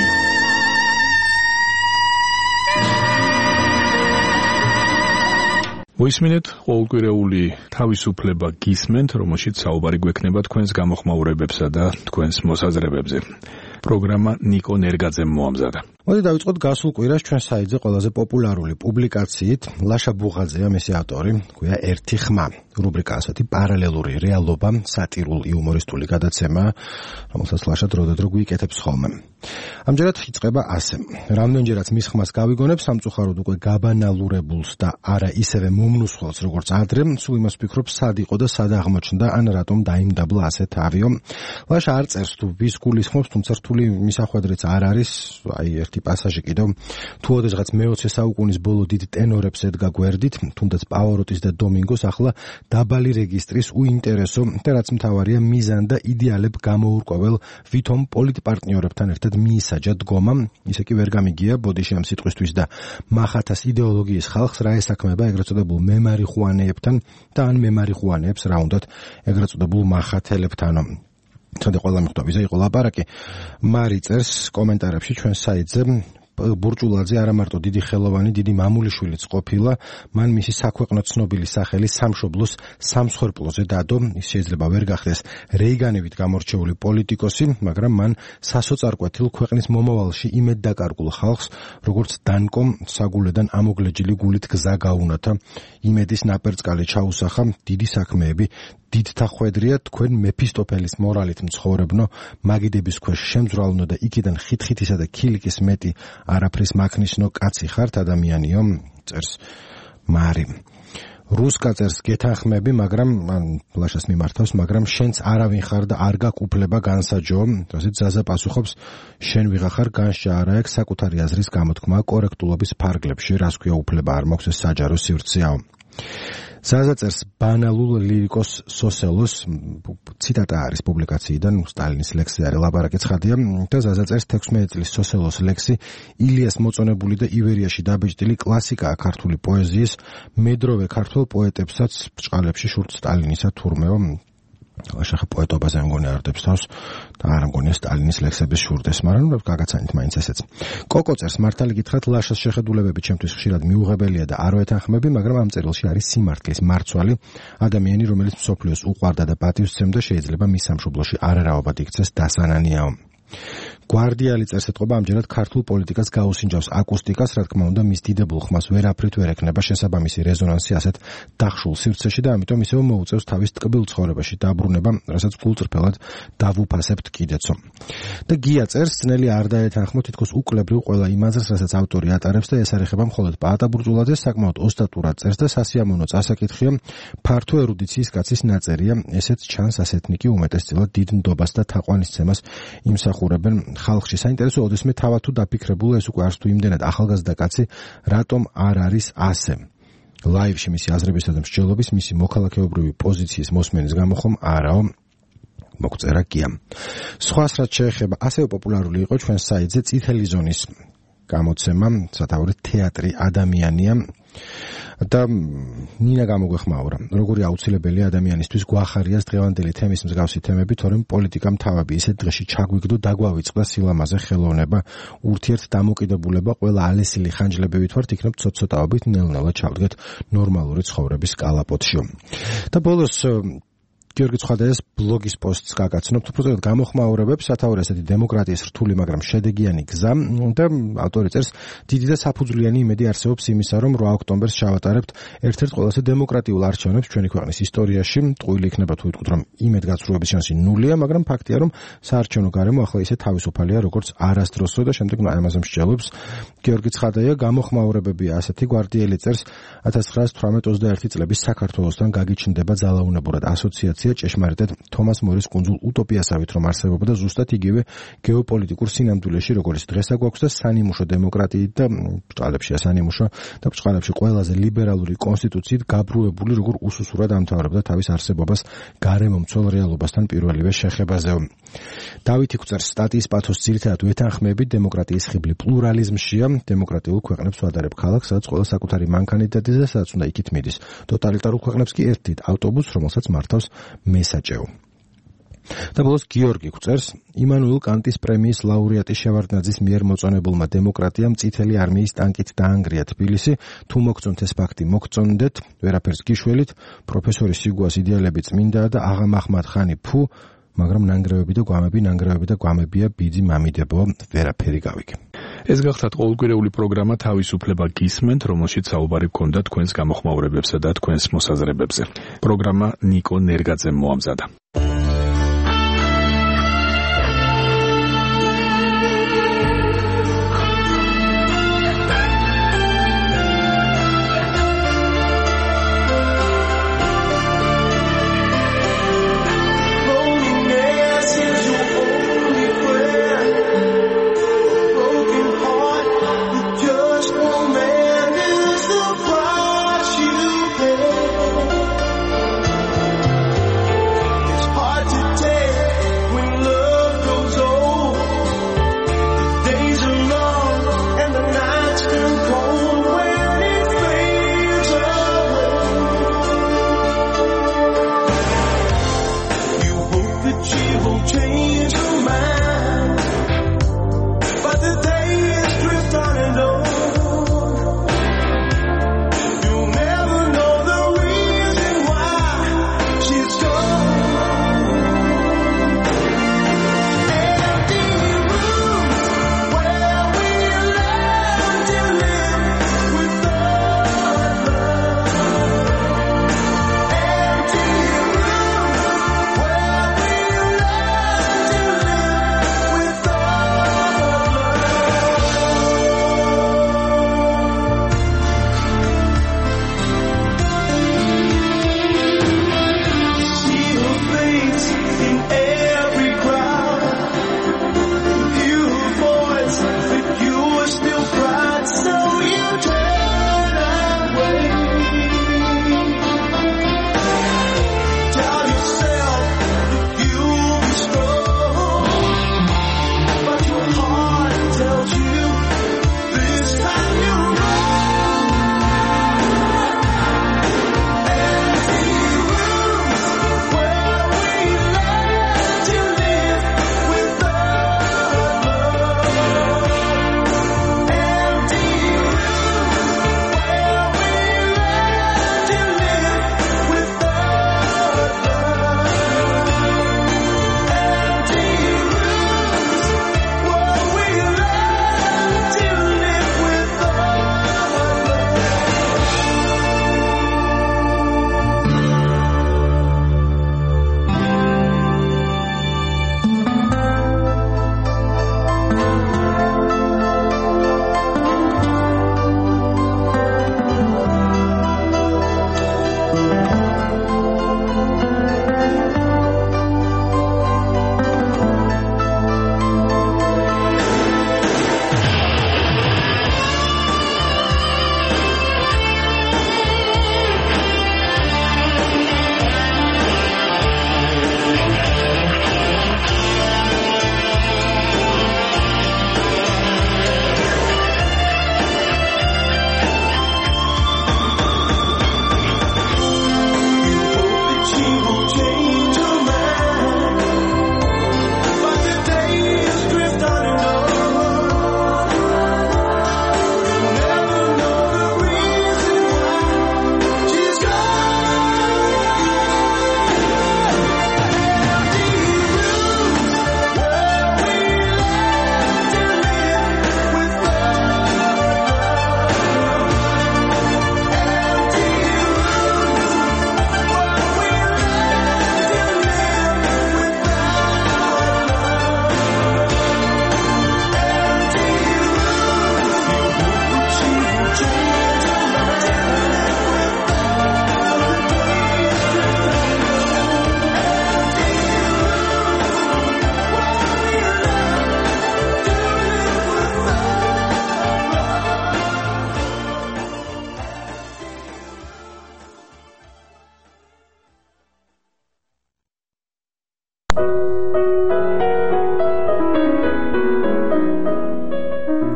მოისმინეთ ყოველკვირეული თავისუფლება გისმენთ, რომელშიც საუბარი გვექნება თქვენს გამოხმაურებებსა და თქვენს მოსაზრებებზე. პროგრამა ნიკო ნერგაძემ მოამზადა. მოდი დავიწყოთ გასულ კვირას ჩვენ საიტზე ყველაზე პოპულარული პუბლიკაციით. ლაშა ბუღაძეა მისი ავტორი, ქვია ერთი ხმა. რუბრიკა ასეთი პარალელური რეალობა, სატირულ იუმორისტული გადაცემა, რომელსაც ლაშა დროდადრო გვიკეთებს ხოლმე. ამჯერად იწყება ასე. რამდენჯერაც მის ხმას გავიგონებ, სამწუხაროდ უკვე გაბანალურებულს და არა ისევე მომნუსხველს, როგორც ადრე, სულ იმას ვფიქრობ, სად იყო და სად აღმოჩნდა, ან რატომ დაიმდაბლა ასე თავიო. ლაშა არ წერს თუ ვის გულისხმობს, თუმცა რთული მისახვედრიც არ არის, აი ერთი პასაჟი კიდევ, თუ ოდესღაც მე-20 საუკუნის ბოლო დიდ ტენორებს ედგა გვერდით, თუნდაც პავაროტის და დომინგოს, ახლა დაბალი რეგისტრის უინტერესო და რაც მთავარია მიზან და იდეალებ გამოურკვეველ ვითომ პოლიტპარტნიორებთან ერთად მიისაჯა დგომა, ისე კი ვერ გამიგია ბოდიში ამ სიტყვისთვის და მახათას იდეოლოგიის ხალხს რა ესაქმება ეგრეთ წოდებულ მემარიხუანეებთან და ან მემარიხუანეებს რა უნდათ ეგრეთ წოდებულ მახათელებთანო. თუნდაც ყველა მიხვდობიზე იყო ლაპარაკი. მარი წერს კომენტარებში ჩვენ საიტზე ბურჭულაძე არა მარტო დიდი ხელოვანი, დიდი მამულიშვილიც ყოფილა, მან მისი საქვეყნო ცნობილი სახელი სამშობლოს სამსხვერპლოზე დადო, ის შეიძლება ვერ გახდეს რეიგანებით გამორჩეული პოლიტიკოსი, მაგრამ მან სასოწარკვეთილ ქვეყნის მომავალში იმედ დაკარგულ ხალხს, როგორც დანკომ საგულედან ამოგლეჯილი გულით გზა გაუნათა, იმედის ნაპერწკალი ჩაუსახა, დიდი საქმეები დიდთა ხვედრია თქვენ მეფისტოფელის მორალით მცხოვრებნო, მაგიდების ქვეშ შემძვრალნო და იქიდან ხითხითისა და ქილიკის მეტი არაფრის მაქნისნო კაცი ხართ ადამიანიო, წერს მარი. რუსკა წერს გეთანხმები, მაგრამ ლაშას მიმართავს, მაგრამ შენც არავინ ხარ და არ გაქვს უფლება განსაჯო, ასეთ ზაზა პასუხობს, შენ ვიღახარ განსჯა არა აქვს საკუთარი აზრის გამოთქმა კორექტულობის ფარგლებში, რას ქვია უფლება არ მოქვს ეს საჯარო სივრცეაო. ზაზა წერს ბანალულ ლირიკოს სოსელოს, ციტატა არის პუბლიკაციიდან, სტალინის ლექსი არის ლაპარაკი ცხადია და ზაზა წერს 16 წლის სოსელოს ლექსი ილიას მოწონებული და ივერიაში დაბეჭდილი კლასიკაა ქართული პოეზიის, მედროვე ქართულ პოეტებსაც ბრჭყალებში შურთ სტალინისა თურმეო. ლაშა პოეტობაზე მგონი არდებს თავს და არ მგონია სტალინის ლექსების შურდეს, მაგრამ გაგაცანით მაინც ესეც. კოკო წერს მართალი გითხრათ, ლაშას შეხედულებები ჩემთვის ხშირად მიუღებელია და არ ვეთანხმები, მაგრამ ამ წერილში არის სიმართლის მარცვალი, ადამიანი, რომელიც მსოფლიოს უყვარდა და პატივს სცემდა, შეიძლება მის სამშობლოში არარავად იქცეს დასანანიაო. გვარდიალი წერს ეთყობა ამჯერად ქართულ პოლიტიკას გაუსინჯავს აკუსტიკას, რა თქმა უნდა მის დიდებულ ხმას ვერაფრით ვერ ექნება შესაბამისი რეზონანსი ასეთ დახშულ სივრცეში და ამიტომ ისევ მოუწევს თავის ტკბილ ცხოვრებაში დაბრუნება, რასაც გულწრფელად დავუფასებთ კიდეცო. და გია წერს, ძნელი არ დაეთანხმო თითქოს უკლებრივ ყველა იმ აზრს, რასაც ავტორი ატარებს და ეს არ ეხება მხოლოდ პაატა ბურჭულაძეს, საკმაოდ ოსტატურად წერს და სასიამოვნო წასაკითხია, ფართო ერუდიციის კაცის ნაწერია, ესეც ჩანს ასეთნიკი უმეტესწილად დიდ ნდობას და თაყვანისცემას იმსახურებენ ხალხში. საინტერესო ოდესმე თავად თუ დაფიქრებულა ეს უკვე არც თუ იმდენად ახალგაზრდა კაცი, რატომ არ არის ასე. ლაივში მისი აზრებისა და მსჯელობის, მისი მოქალაქეობრივი პოზიციის მოსმენის გამო ხომ არაო, მოგწერა გია. სხვას რაც შეეხება, ასევე პოპულარული იყო ჩვენ საიტზე წითელი ზონის გამოცემა, სათაური თეატრი ადამიანია და ნინა გამოგვეხმაურა. როგორი აუცილებელია ადამიანისთვის გვახარიას დღევანდელი თემის მსგავსი თემები, თორემ პოლიტიკამ თავები ისეთ დღეში ჩაგვიგდო, დაგვავიწყდა სილამაზე, ხელოვნება, ურთიერთდამოკიდებულება, ყველა ალესილი ხანჯლებივით ვართ, იქნებ ცოტ-ცოტაობით ნელ-ნელა ჩავდგეთ ნორმალური ცხოვრების კალაპოტშიო. და ბოლოს გიორგი ცხადაიას ბლოგის პოსტს გაგაცნობთ, უბრალოდ გამოხმაურებებს, სათაური ასეთი დემოკრატიის რთული, მაგრამ შედეგიანი გზა და ავტორი წერს, დიდი და საფუძვლიანი იმედი არსებობს იმისა, რომ 8 ოქტომბერს ჩავატარებთ ერთ-ერთ ყველაზე დემოკრატიულ არჩევნებს ჩვენი ქვეყნის ისტორიაში. ტყუილი იქნება თუ ვიტყვით, რომ იმედგაცრუების შანსი ნულია, მაგრამ ფაქტია, რომ საარჩევნო გარემო ახლა ისე თავისუფალია, როგორც არასდროსო და შემდეგ ამაზე მსჯელობს გიორგი ცხადაია. გამოხმაურებებია ასეთი, გვარდიელი წერს 1918-21 წლების საქართველოსთან გაგიჩნდება ძალაუნებურად ასოციაცია ჭეშმარიტად თომას მორის კუნძულ უტოპიასავით რომ არსებობდა და ზუსტად იგივე გეოპოლიტიკურ სინამდვილეში როგორც დღესა გვაქვს და სანიმუშო დემოკრატიით და ბრჭყალებშია სანიმუშო და ბრჭყალებში ყველაზე ლიბერალური კონსტიტუციით გაბრუებული როგორ უსუსურად ამთავრებდა თავის არსებობას გარემომცველ რეალობასთან პირველივე შეხებაზეო. დავითი გვწერს სტატიის პათოს ძირითადად ვეთანხმები დემოკრატიის ხიბლი პლურალიზმშია, დემოკრატიულ ქვეყნებს ვადარებ ქალაქს, სადაც ყველა საკუთარი მანქანით დადის და სადაც უნდა იქით მიდის. ტოტალიტარულ ქვეყნებს კი ერთით ავტობუსს, რომელსაც მართავს მესაჭეო. და ბოლოს გიორგი გვწერს, იმანუელ კანტის პრემიის ლაურეატი შევარდნაძის მიერ მოწონებულმა დემოკრატიამ წითელი არმიის ტანკით დაანგრია თბილისი, თუ მოგწონთ ეს ფაქტი მოგწონდეთ, ვერაფერს გიშველით, პროფესორი სიგუას იდეალები წმინდაა და აღამ აჰმად ხანი ფუ, მაგრამ ნანგრევები და გვამებია ბიძი მამიდებო, ვერაფერი გავიგე. ეს გახდათ ყოველკვირეული პროგრამა თავისუფლება გისმენთ, რომელშიც საუბარი გქონდა თქვენს გამოხმაურებებსა და თქვენს მოსაზრებებზე. პროგრამა ნიკო ნერგაძემ მოამზადა. It's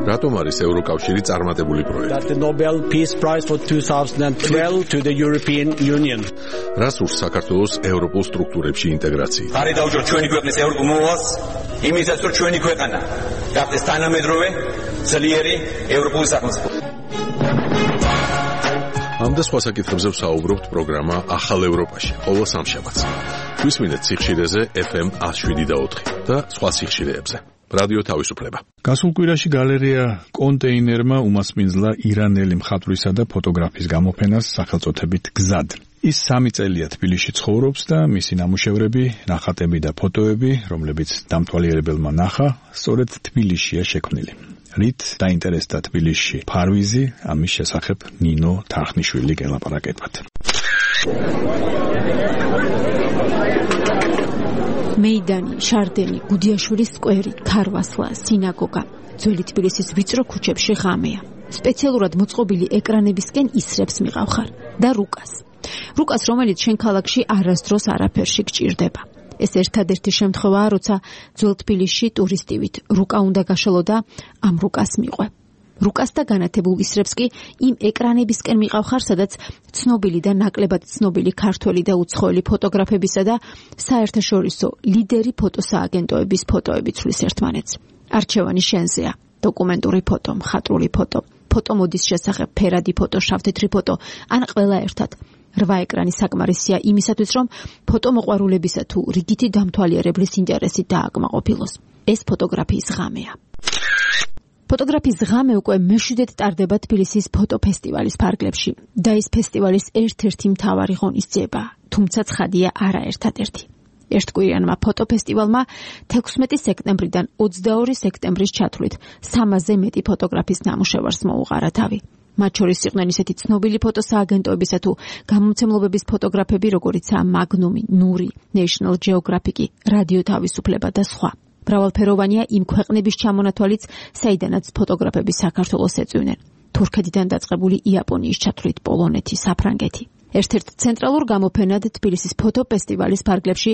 რატომ არის ევროკავშირი წარმატებული პროექტი? The Nobel Peace Prize for 2012 to the European Union. რას ურს საქართველოს ევროპულ სტრუქტურებში ინტეგრაცია? ხარი დაუჭიროთ ჩვენი ქვეყნის ევროპულ მოვალს, იმისათვის რომ ჩვენი ქვეყანა გახდეს თანამედროვე, ძლიერი ევროპული სახელმწიფო. ამ და სხვა საკითხებზე ვსაუბრობთ პროგრამა ახალ ევროპაში, ყოველ სამშაბათს. გვისმინეთ სიხშირეზე FM 107.4 და სხვა სიხშირეებზე. რადიო თავისუფლება. გასულ კვირაში გალერეა კონტეინერმა უმასპინძლა ირანელი მხატვრისა და ფოტოგრაფის გამოფენას სახელწოდებით გზად. ის 3 წელია თბილისში ცხოვრობს და მისი ნამუშევრები, ნახატები და ფოტოები, რომლებიც დამთვალიერებელმა ნახა, სწორედ თბილისშია შექმნილი. რით დაინტერესდა თბილისში ფარვიზი, ამის შესახებ ნინო თარხნიშვილი გელაპარაკებათ. მეიდანი, შარდენი, გუდიაშვილის სკვერი, ქარვასლა, სინაგოგა, ძველი თბილისის ვიწრო ქუჩებში ღამეა. სპეციალურად მოწყობილი ეკრანებისკენ ისრებს მიყავხარ და რუკას, რომელიც შენ ქალაქში არასდროს არაფერში გჭირდება. ეს ერთადერთი შემთხვევაა, როცა ძველ თბილისში ტურისტივით რუკა უნდა გაშალო და ამ რუკას მიყვე. რუკას და განათებულ ისრებს კი იმ ეკრანებისკენ მიყავხარ, სადაც ცნობილი და ნაკლებად ცნობილი ქართველი და უცხოელი ფოტოგრაფებისა და საერთაშორისო ლიდერი ფოტოსააგენტოების ფოტოები ცვლის ერთმანეთს. არჩევანი შენზეა. დოკუმენტური ფოტო, მხატვრული ფოტო, ფოტომოდის შესახებ ფერადი ფოტო, შავთეთრი ფოტო, ან ყველა ერთად. 8 ეკრანი საკმარისია იმისათვის, რომ ფოტომოყვარულებისა თუ რიგითი დამთვალიერებლის ინტერესი დააკმაყოფილოს. ეს ფოტოგრაფიის ღამეა. ფოტოგრაფიის ღამე უკვე მეშვიდედ ტარდება თბილისის ფოტოფესტივალის ფარგლებში და ეს ფესტივალის ერთ-ერთი მთავარი ღონისძიებაა, თუმცა ცხადია არა ერთადერთი. ერთკვირიანმა ფოტოფესტივალმა 16 სექტემბრიდან 22 სექტემბრის ჩათვლით 300-ზე მეტი ფოტოგრაფის ნამუშევარს მოუყარა თავი. მათ შორის იყვნენ ისეთი ცნობილი ფოტოსააგენტოებისა თუ გამომცემლობების ფოტოგრაფები, როგორიცაა მაგნუმი, ნური, National Geographic, რადიო თავისუფლება და სხვა. მრავალფეროვანია იმ ქვეყნების ჩამონათვალიც, საიდანაც ფოტოგრაფები საქართველოს ეწვივნენ. თურქეთიდან დაწყებული იაპონიის ჩათვლით პოლონეთი, საფრანგეთი. ერთ-ერთ ცენტრალურ გამოფენად თბილისის ფოტოფესტივალის ფარგლებში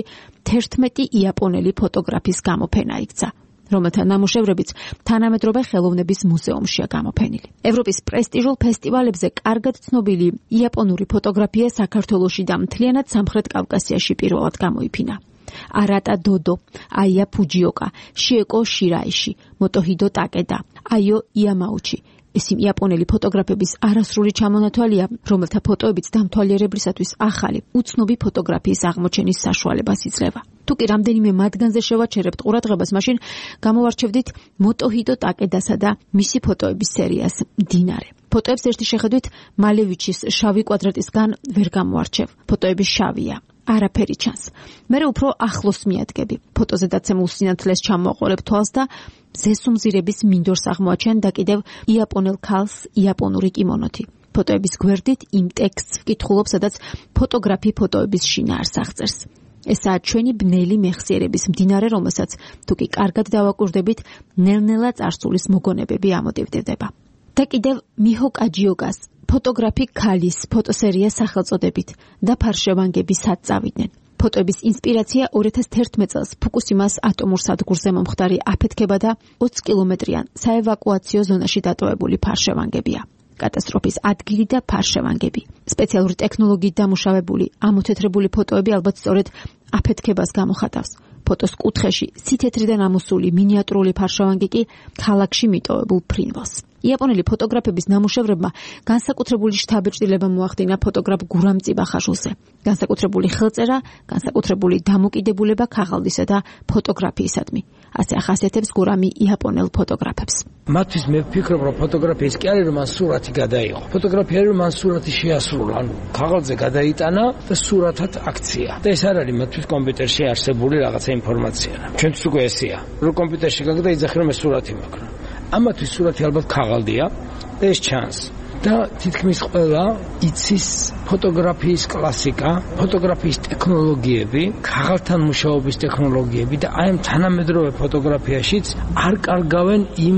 11 იაპონელი ფოტოგრაფის გამოფენა იქცა, რომელთა ნამუშევრებიც თანამედროვე ხელოვნების მუზეუმშია გამოფენილი. ევროპის პრესტიჟულ ფესტივალებზე კარგად ცნობილი იაპონური ფოტოგრაფია საქართველოში და მთლიანად სამხრეთ კავკასიაში პირველად გამოიფინა. არატა დოდო, აია ფუჯიოკა, შიეკო შირაიში, მოტოჰიდო ტაკედა, აიო იამაუჩი. ეს იმ იაპონელი ფოტოგრაფების არასრული ჩამონათვალია, რომელთა ფოტოებიც დამთვალიერებლისათვის ახალი, უცნობი ფოტოგრაფიის აღმოჩენის საშუალებას იძლევა. თუ კი რამდენიმე მათგანზე შევაჩერებთ ყურადღებას, მაშინ გამოვარჩევდით მოტოჰიდო ტაკედასა და მისი ფოტოების სერიას მდინარე. ფოტოებს ერთი შეხედვით მალევიჩის შავი კვადრატისგან ვერ გამოვარჩევ. ფოტოები შავია. არაფერი ჩანს. მე უფრო ახლოს მიადგები. ფოტოზე დაცემულ სინათლეს ჩამოაყოლებ თვალს და ზესუმზირების მინდორს აღმოაჩენ და კიდევ იაპონელ ქალს იაპონური კიმონოთი. ფოტოების გვერდით იმ ტექსტს ვკითხულობ, სადაც ფოტოგრაფი ფოტოების შინაარს აღწერს. ესაა ჩვენი ბნელი მეხსიერების მდინარე, რომელსაც თუ კი კარგად დავაკვირდებით, ნელ-ნელა წარსულის მოგონებები ამოტივდება. და კიდევ მიჰო კაჯიოგას ფოტოგრაფი ქალის ფოტოსერია სახელწოდებით და ფარშევანგები სად წავიდნენ. ფოტოების ინსპირაცია 2011 წელს ფუკუსიმას ატომურ სადგურზე მომხდარი აფეთქება და 20 კილომეტრიან საევაკუაციო ზონაში დატოვებული ფარშევანგებია. კატასტროფის ადგილი და ფარშევანგები. სპეციალური ტექნოლოგიით დამუშავებული, ამოთეთრებული ფოტოები ალბათ სწორედ აფეთქებას გამოხატავს. ფოტოს კუთხეში სითეთრიდან ამოსული მინიატურული ფარშევანგი კი ქალაქში მიტოვებულ ფრინველს. იაპონელი ფოტოგრაფების ნამუშევრებმა განსაკუთრებული შთაბეჭდილება მოახდინა ფოტოგრაფ გურამ წიბახაშვილზე. განსაკუთრებული ხელწერა, განსაკუთრებული დამოკიდებულება ქაღალდისა და ფოტოგრაფიისადმი. ასე ახასიათებს გურამი იაპონელ ფოტოგრაფებს. მათთვის მე ვფიქრობ, რომ ფოტოგრაფიის კი არის, რომ მან სურათი გადაიღო. ფოტოგრაფია არის, რომ მან სურათი შეასრულა, ანუ ქაღალდზე გადაიტანა და სურათად აქცია. და ეს არ არის მათთვის კომპიუტერში არსებული რაღაცა ინფორმაცია. ჩვენთვის უკვე ესეა. რომ კომპიუტერში გაგდა იძახი, რომ ეს სურათი მაქვს. ამათვის სურათი ალბათ ქაღალდია და ეს ჩანს. და თითქმის ყველა იცის ფოტოგრაფიის კლასიკა, ფოტოგრაფიის ტექნოლოგიები, ქაღალდთან მუშაობის ტექნოლოგიები და აი ამ თანამედროვე ფოტოგრაფიაშიც არ კარგავენ იმ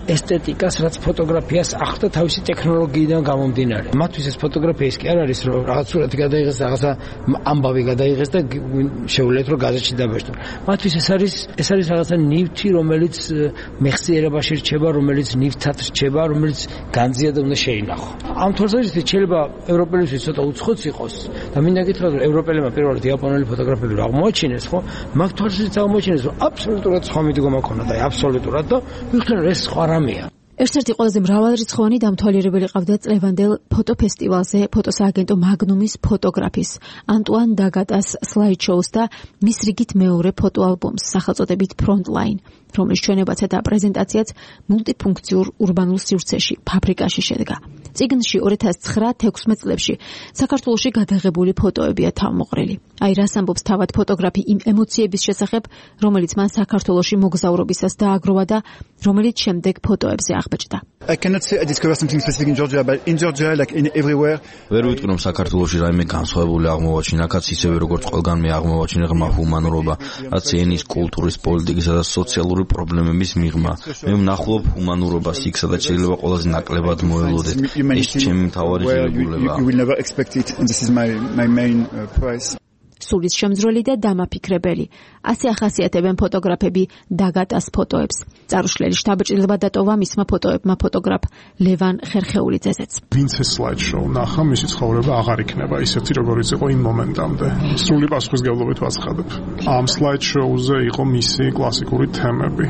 ესთეტიკას, რაც ფოტოგრაფიას ახდდა თავისი ტექნოლოგიიდან გამომდინარე. მათთვის ეს ფოტოგრაფია ის კი არ არის, რომ რაღაც სურათი გადაიღეს, რაღაცა ამბავი გადაიღეს და შეუძლიათ რომ გაზეთში დაბეჭდონ. მათთვის ეს არის რაღაცა ნივთი, რომელიც მეხსიერებაში რჩება, რომელიც ნივთად რჩება, რომელიც განძია და უნდა შეინახო. ამ თვალსაზრისით შეიძლება ევროპელისთვის ცოტა უცხოც იყოს და მინდა გითხრათ, რომ ევროპელებმა პირველად იაპონელი ფოტოგრაფები რა აღმოაჩინეს, ხო? მაგ თვალსაზრისით აღმოაჩინეს, რომ აბსოლუტურად სხვა მიდგომა ქონდა და აბსოლუტურად და მიხდნენ რომ ეს სხვა რამეა. ერთ-ერთი ყველაზე მრავალრიცხოვანი დამთვალიერებელი ყავდა წლევანდელ ფოტოფესტივალზე ფოტოსააგენტო მაგნუმის ფოტოგრაფის ანტუან დაგატას სლაიდ-შოუს და მის რიგით მეორე ფოტოალბომს სახელწოდებით Frontline, რომლის ჩვენებაცა და პრეზენტაციაც მულტიფუნქციურ ურბანულ სივრცეში, ფაბრიკაში შედგა. წიგნში 2009-16 წლებში საქართველოში გადაღებული ფოტოებია თავმოყრილი. აი რას ამბობს თავად ფოტოგრაფი იმ ემოციების შესახებ, რომელიც მან საქართველოში მოგზაურობისას დააგროვა და რომელიც შემდეგ ფოტოებზე აღბეჭდა. I cannot say I discovered something specific in Georgia, but in Georgia, like in everywhere. ვერ ვიტყვი რომ საქართველოში რაიმე განსხვავებული აღმოვაჩინა, აქაც ისევე როგორც ყველგან მე აღმოვაჩინე ღრმა ჰუმანურობა, რაც ენის, კულტურის, პოლიტიკისა და სოციალური პრობლემების მიღმა. მე ვნახულობ ჰუმანურობას იქ, სადაც შეიძლება ყველაზე ნაკლებად მოელოდეთ. ეს ჩემი მთავარი ღირებულებაა. You will never expect it, and this is my main prize. სულის შემძვრელი და დამაფიქრებელი. ასე ახასიათებენ ფოტოგრაფები დაგატას ფოტოებს. წარუშლელი შთაბეჭდილება დატოვა მისმა ფოტოებმა ფოტოგრაფ ლევან ხერხეულიძეც. ვინც ეს სლაიდ-შოუ ნახა, მისი ცხოვრება აღარ იქნება ისეთი, როგორიც იყო იმ მომენტამდე. სრული პასუხისმგებლობით ვაცხადებ. ამ სლაიდ-შოუზე იყო მისი კლასიკური თემები.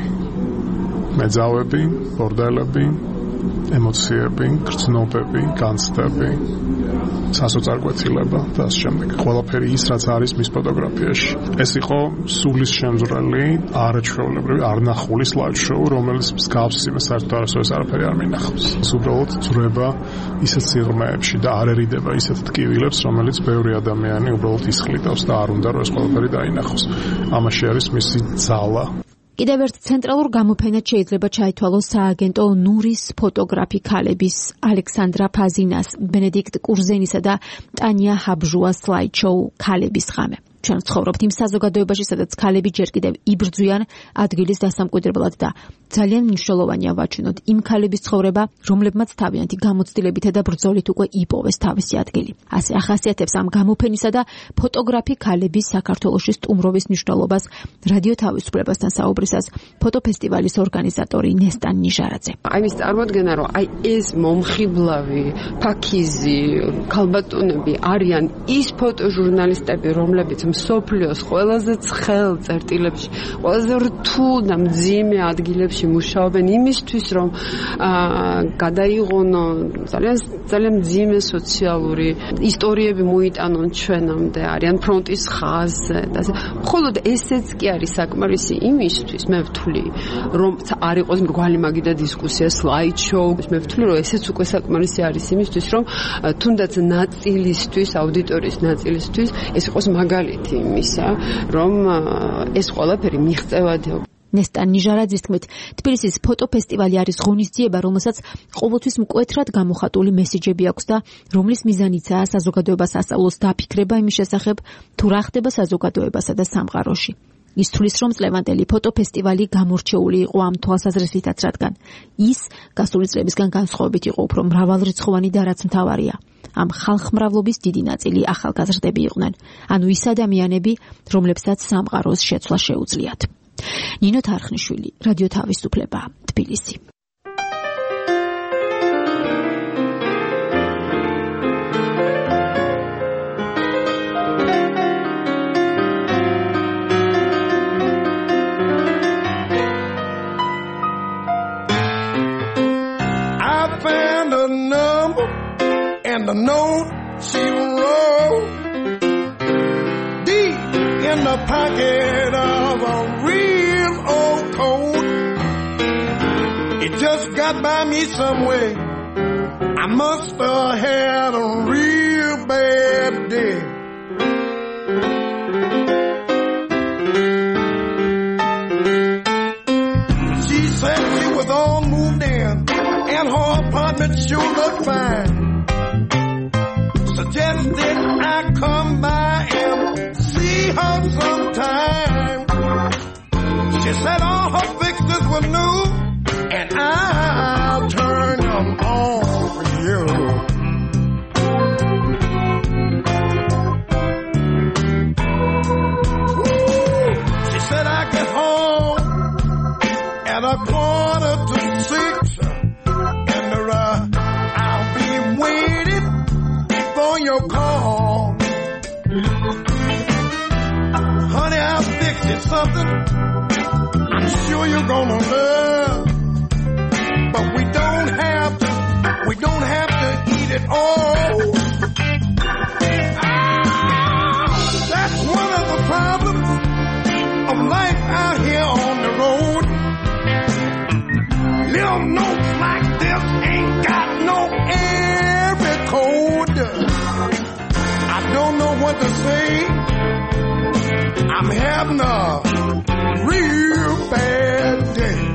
მეძავები, ბორდელები, ემოციები, გრძნობები, განცდები, სასოწარკვეთილება და ამ შემდეგ. ყველაფერი ის, რაც არის მის ფოტოგრაფიაში. ეს იყო სულის შემძვრელი, არაჩვეულებრივი, არნახული სლაიდ-შოუ, რომელიც მსგავს იმას საერთოდ არაფერი არ მინახავს. ის უბრალოდ ძვრება ისეთ სიღრმეებში და არ ერიდება ისეთ ტკივილებს, რომელიც ბევრი ადამიანი უბრალოდ ისხლიტავს და არ უნდა რომ ეს ყველაფერი დაინახოს. ამაში არის მისი ძალა. კიდევ ერთ ცენტრალურ გამოფენად შეიძლება ჩაითვალოს სააგენტო ნურის ფოტოგრაფი ქალების ალექსანდრა ფაზინას, ბენედიქტ კურზენისა და ტანია ჰაბჟუას სლაიდ-შოუ ქალების ღამე. ჩვენ ვცხოვრობთ იმ საზოგადოებაში, სადაც ქალები ჯერ კიდევ იბრძვიან ადგილის დასამკვიდრებლად და ძალიან მნიშვნელოვანია ვაჩვენოთ იმ ქალების ცხოვრება, რომლებმაც თავიანთი გამოცდილებითა და ბრძოლით უკვე იპოვეს თავისი ადგილი. ასე ახასიათებს ამ გამოფენისა და ფოტოგრაფი ქალების საქართველოში სტუმრობის მნიშვნელობას რადიო თავისუფლებასთან საუბრისას ფოტოფესტივალის ორგანიზატორი ნესტან ნიჟარაძე. აი ის წარმოადგენა, რომ აი ეს მომხიბლავი, ფაქიზი, ქალბატონები არიან ის ფოტოჟურნალისტები, რომლებიც მსოფლიოს ყველაზე ცხელ წერტილებში, ყველაზე რთულ და მძიმე ადგილებში მუშაობენ იმისთვის, რომ გადაიღონო ძალიან მძიმე სოციალური ისტორიები მოიტანონ ჩვენამდე, არიან ფრონტის ხაზზე და ასე. მხოლოდ ესეც კი არის საკმარისი იმისთვის, მე ვთვლი, რომ არ იყოს მრგვალი მაგიდა დისკუსია, სლაიდ-შოუ, მე ვთვლი, რომ ესეც უკვე საკმარისი არის იმისთვის, რომ თუნდაც ნაწილისთვის, აუდიტორიის ნაწილისთვის ეს იყოს მაგალითი იმისა, რომ ეს ყველაფერი მიღწევადია. ნესტან ნიჟარაძის თქმით, თბილისის ფოტოფესტივალი არის ღონისძიება, რომელსაც ყოველთვის მკვეთრად გამოხატული მესიჯები აქვს და რომლის მიზანიცაა საზოგადოებას ასწავლოს დაფიქრება იმის შესახებ, თუ რა ხდება საზოგადოებასა და სამყაროში. ის თulis რომ წლევანდელი ფოტოფესტივალი გამორჩეული იყო ამ თვალსაზრისითაც, რადგან ის გასული წლებისგან განსხვავებით იყო უფრო მრავალრიცხოვანი და რაც მთავარია. ამ ხალხმრავლობის დიდი ნაწილი ახალგაზრდები იყვნენ, ანუ ის ადამიანები, რომლებსაც სამყაროს შეცვლა შეუძლიათ. ნინო თარხნიშვილი, რადიო თავისუფლება, თბილისი. And I know she rolled deep in the pocket of a real old coat. It just got by me some way. I must have had a real bad day. She said she was all moved in and her apartment sure looked fine. Suggested I come by and see her sometime. She said all her fixtures were new and I something I'm sure you're gonna love. But we don't have to eat it all. That's one of the problems of life out here on the road. Little notes like this ain't got no every code. I don't know what to say. I'm having a real bad day.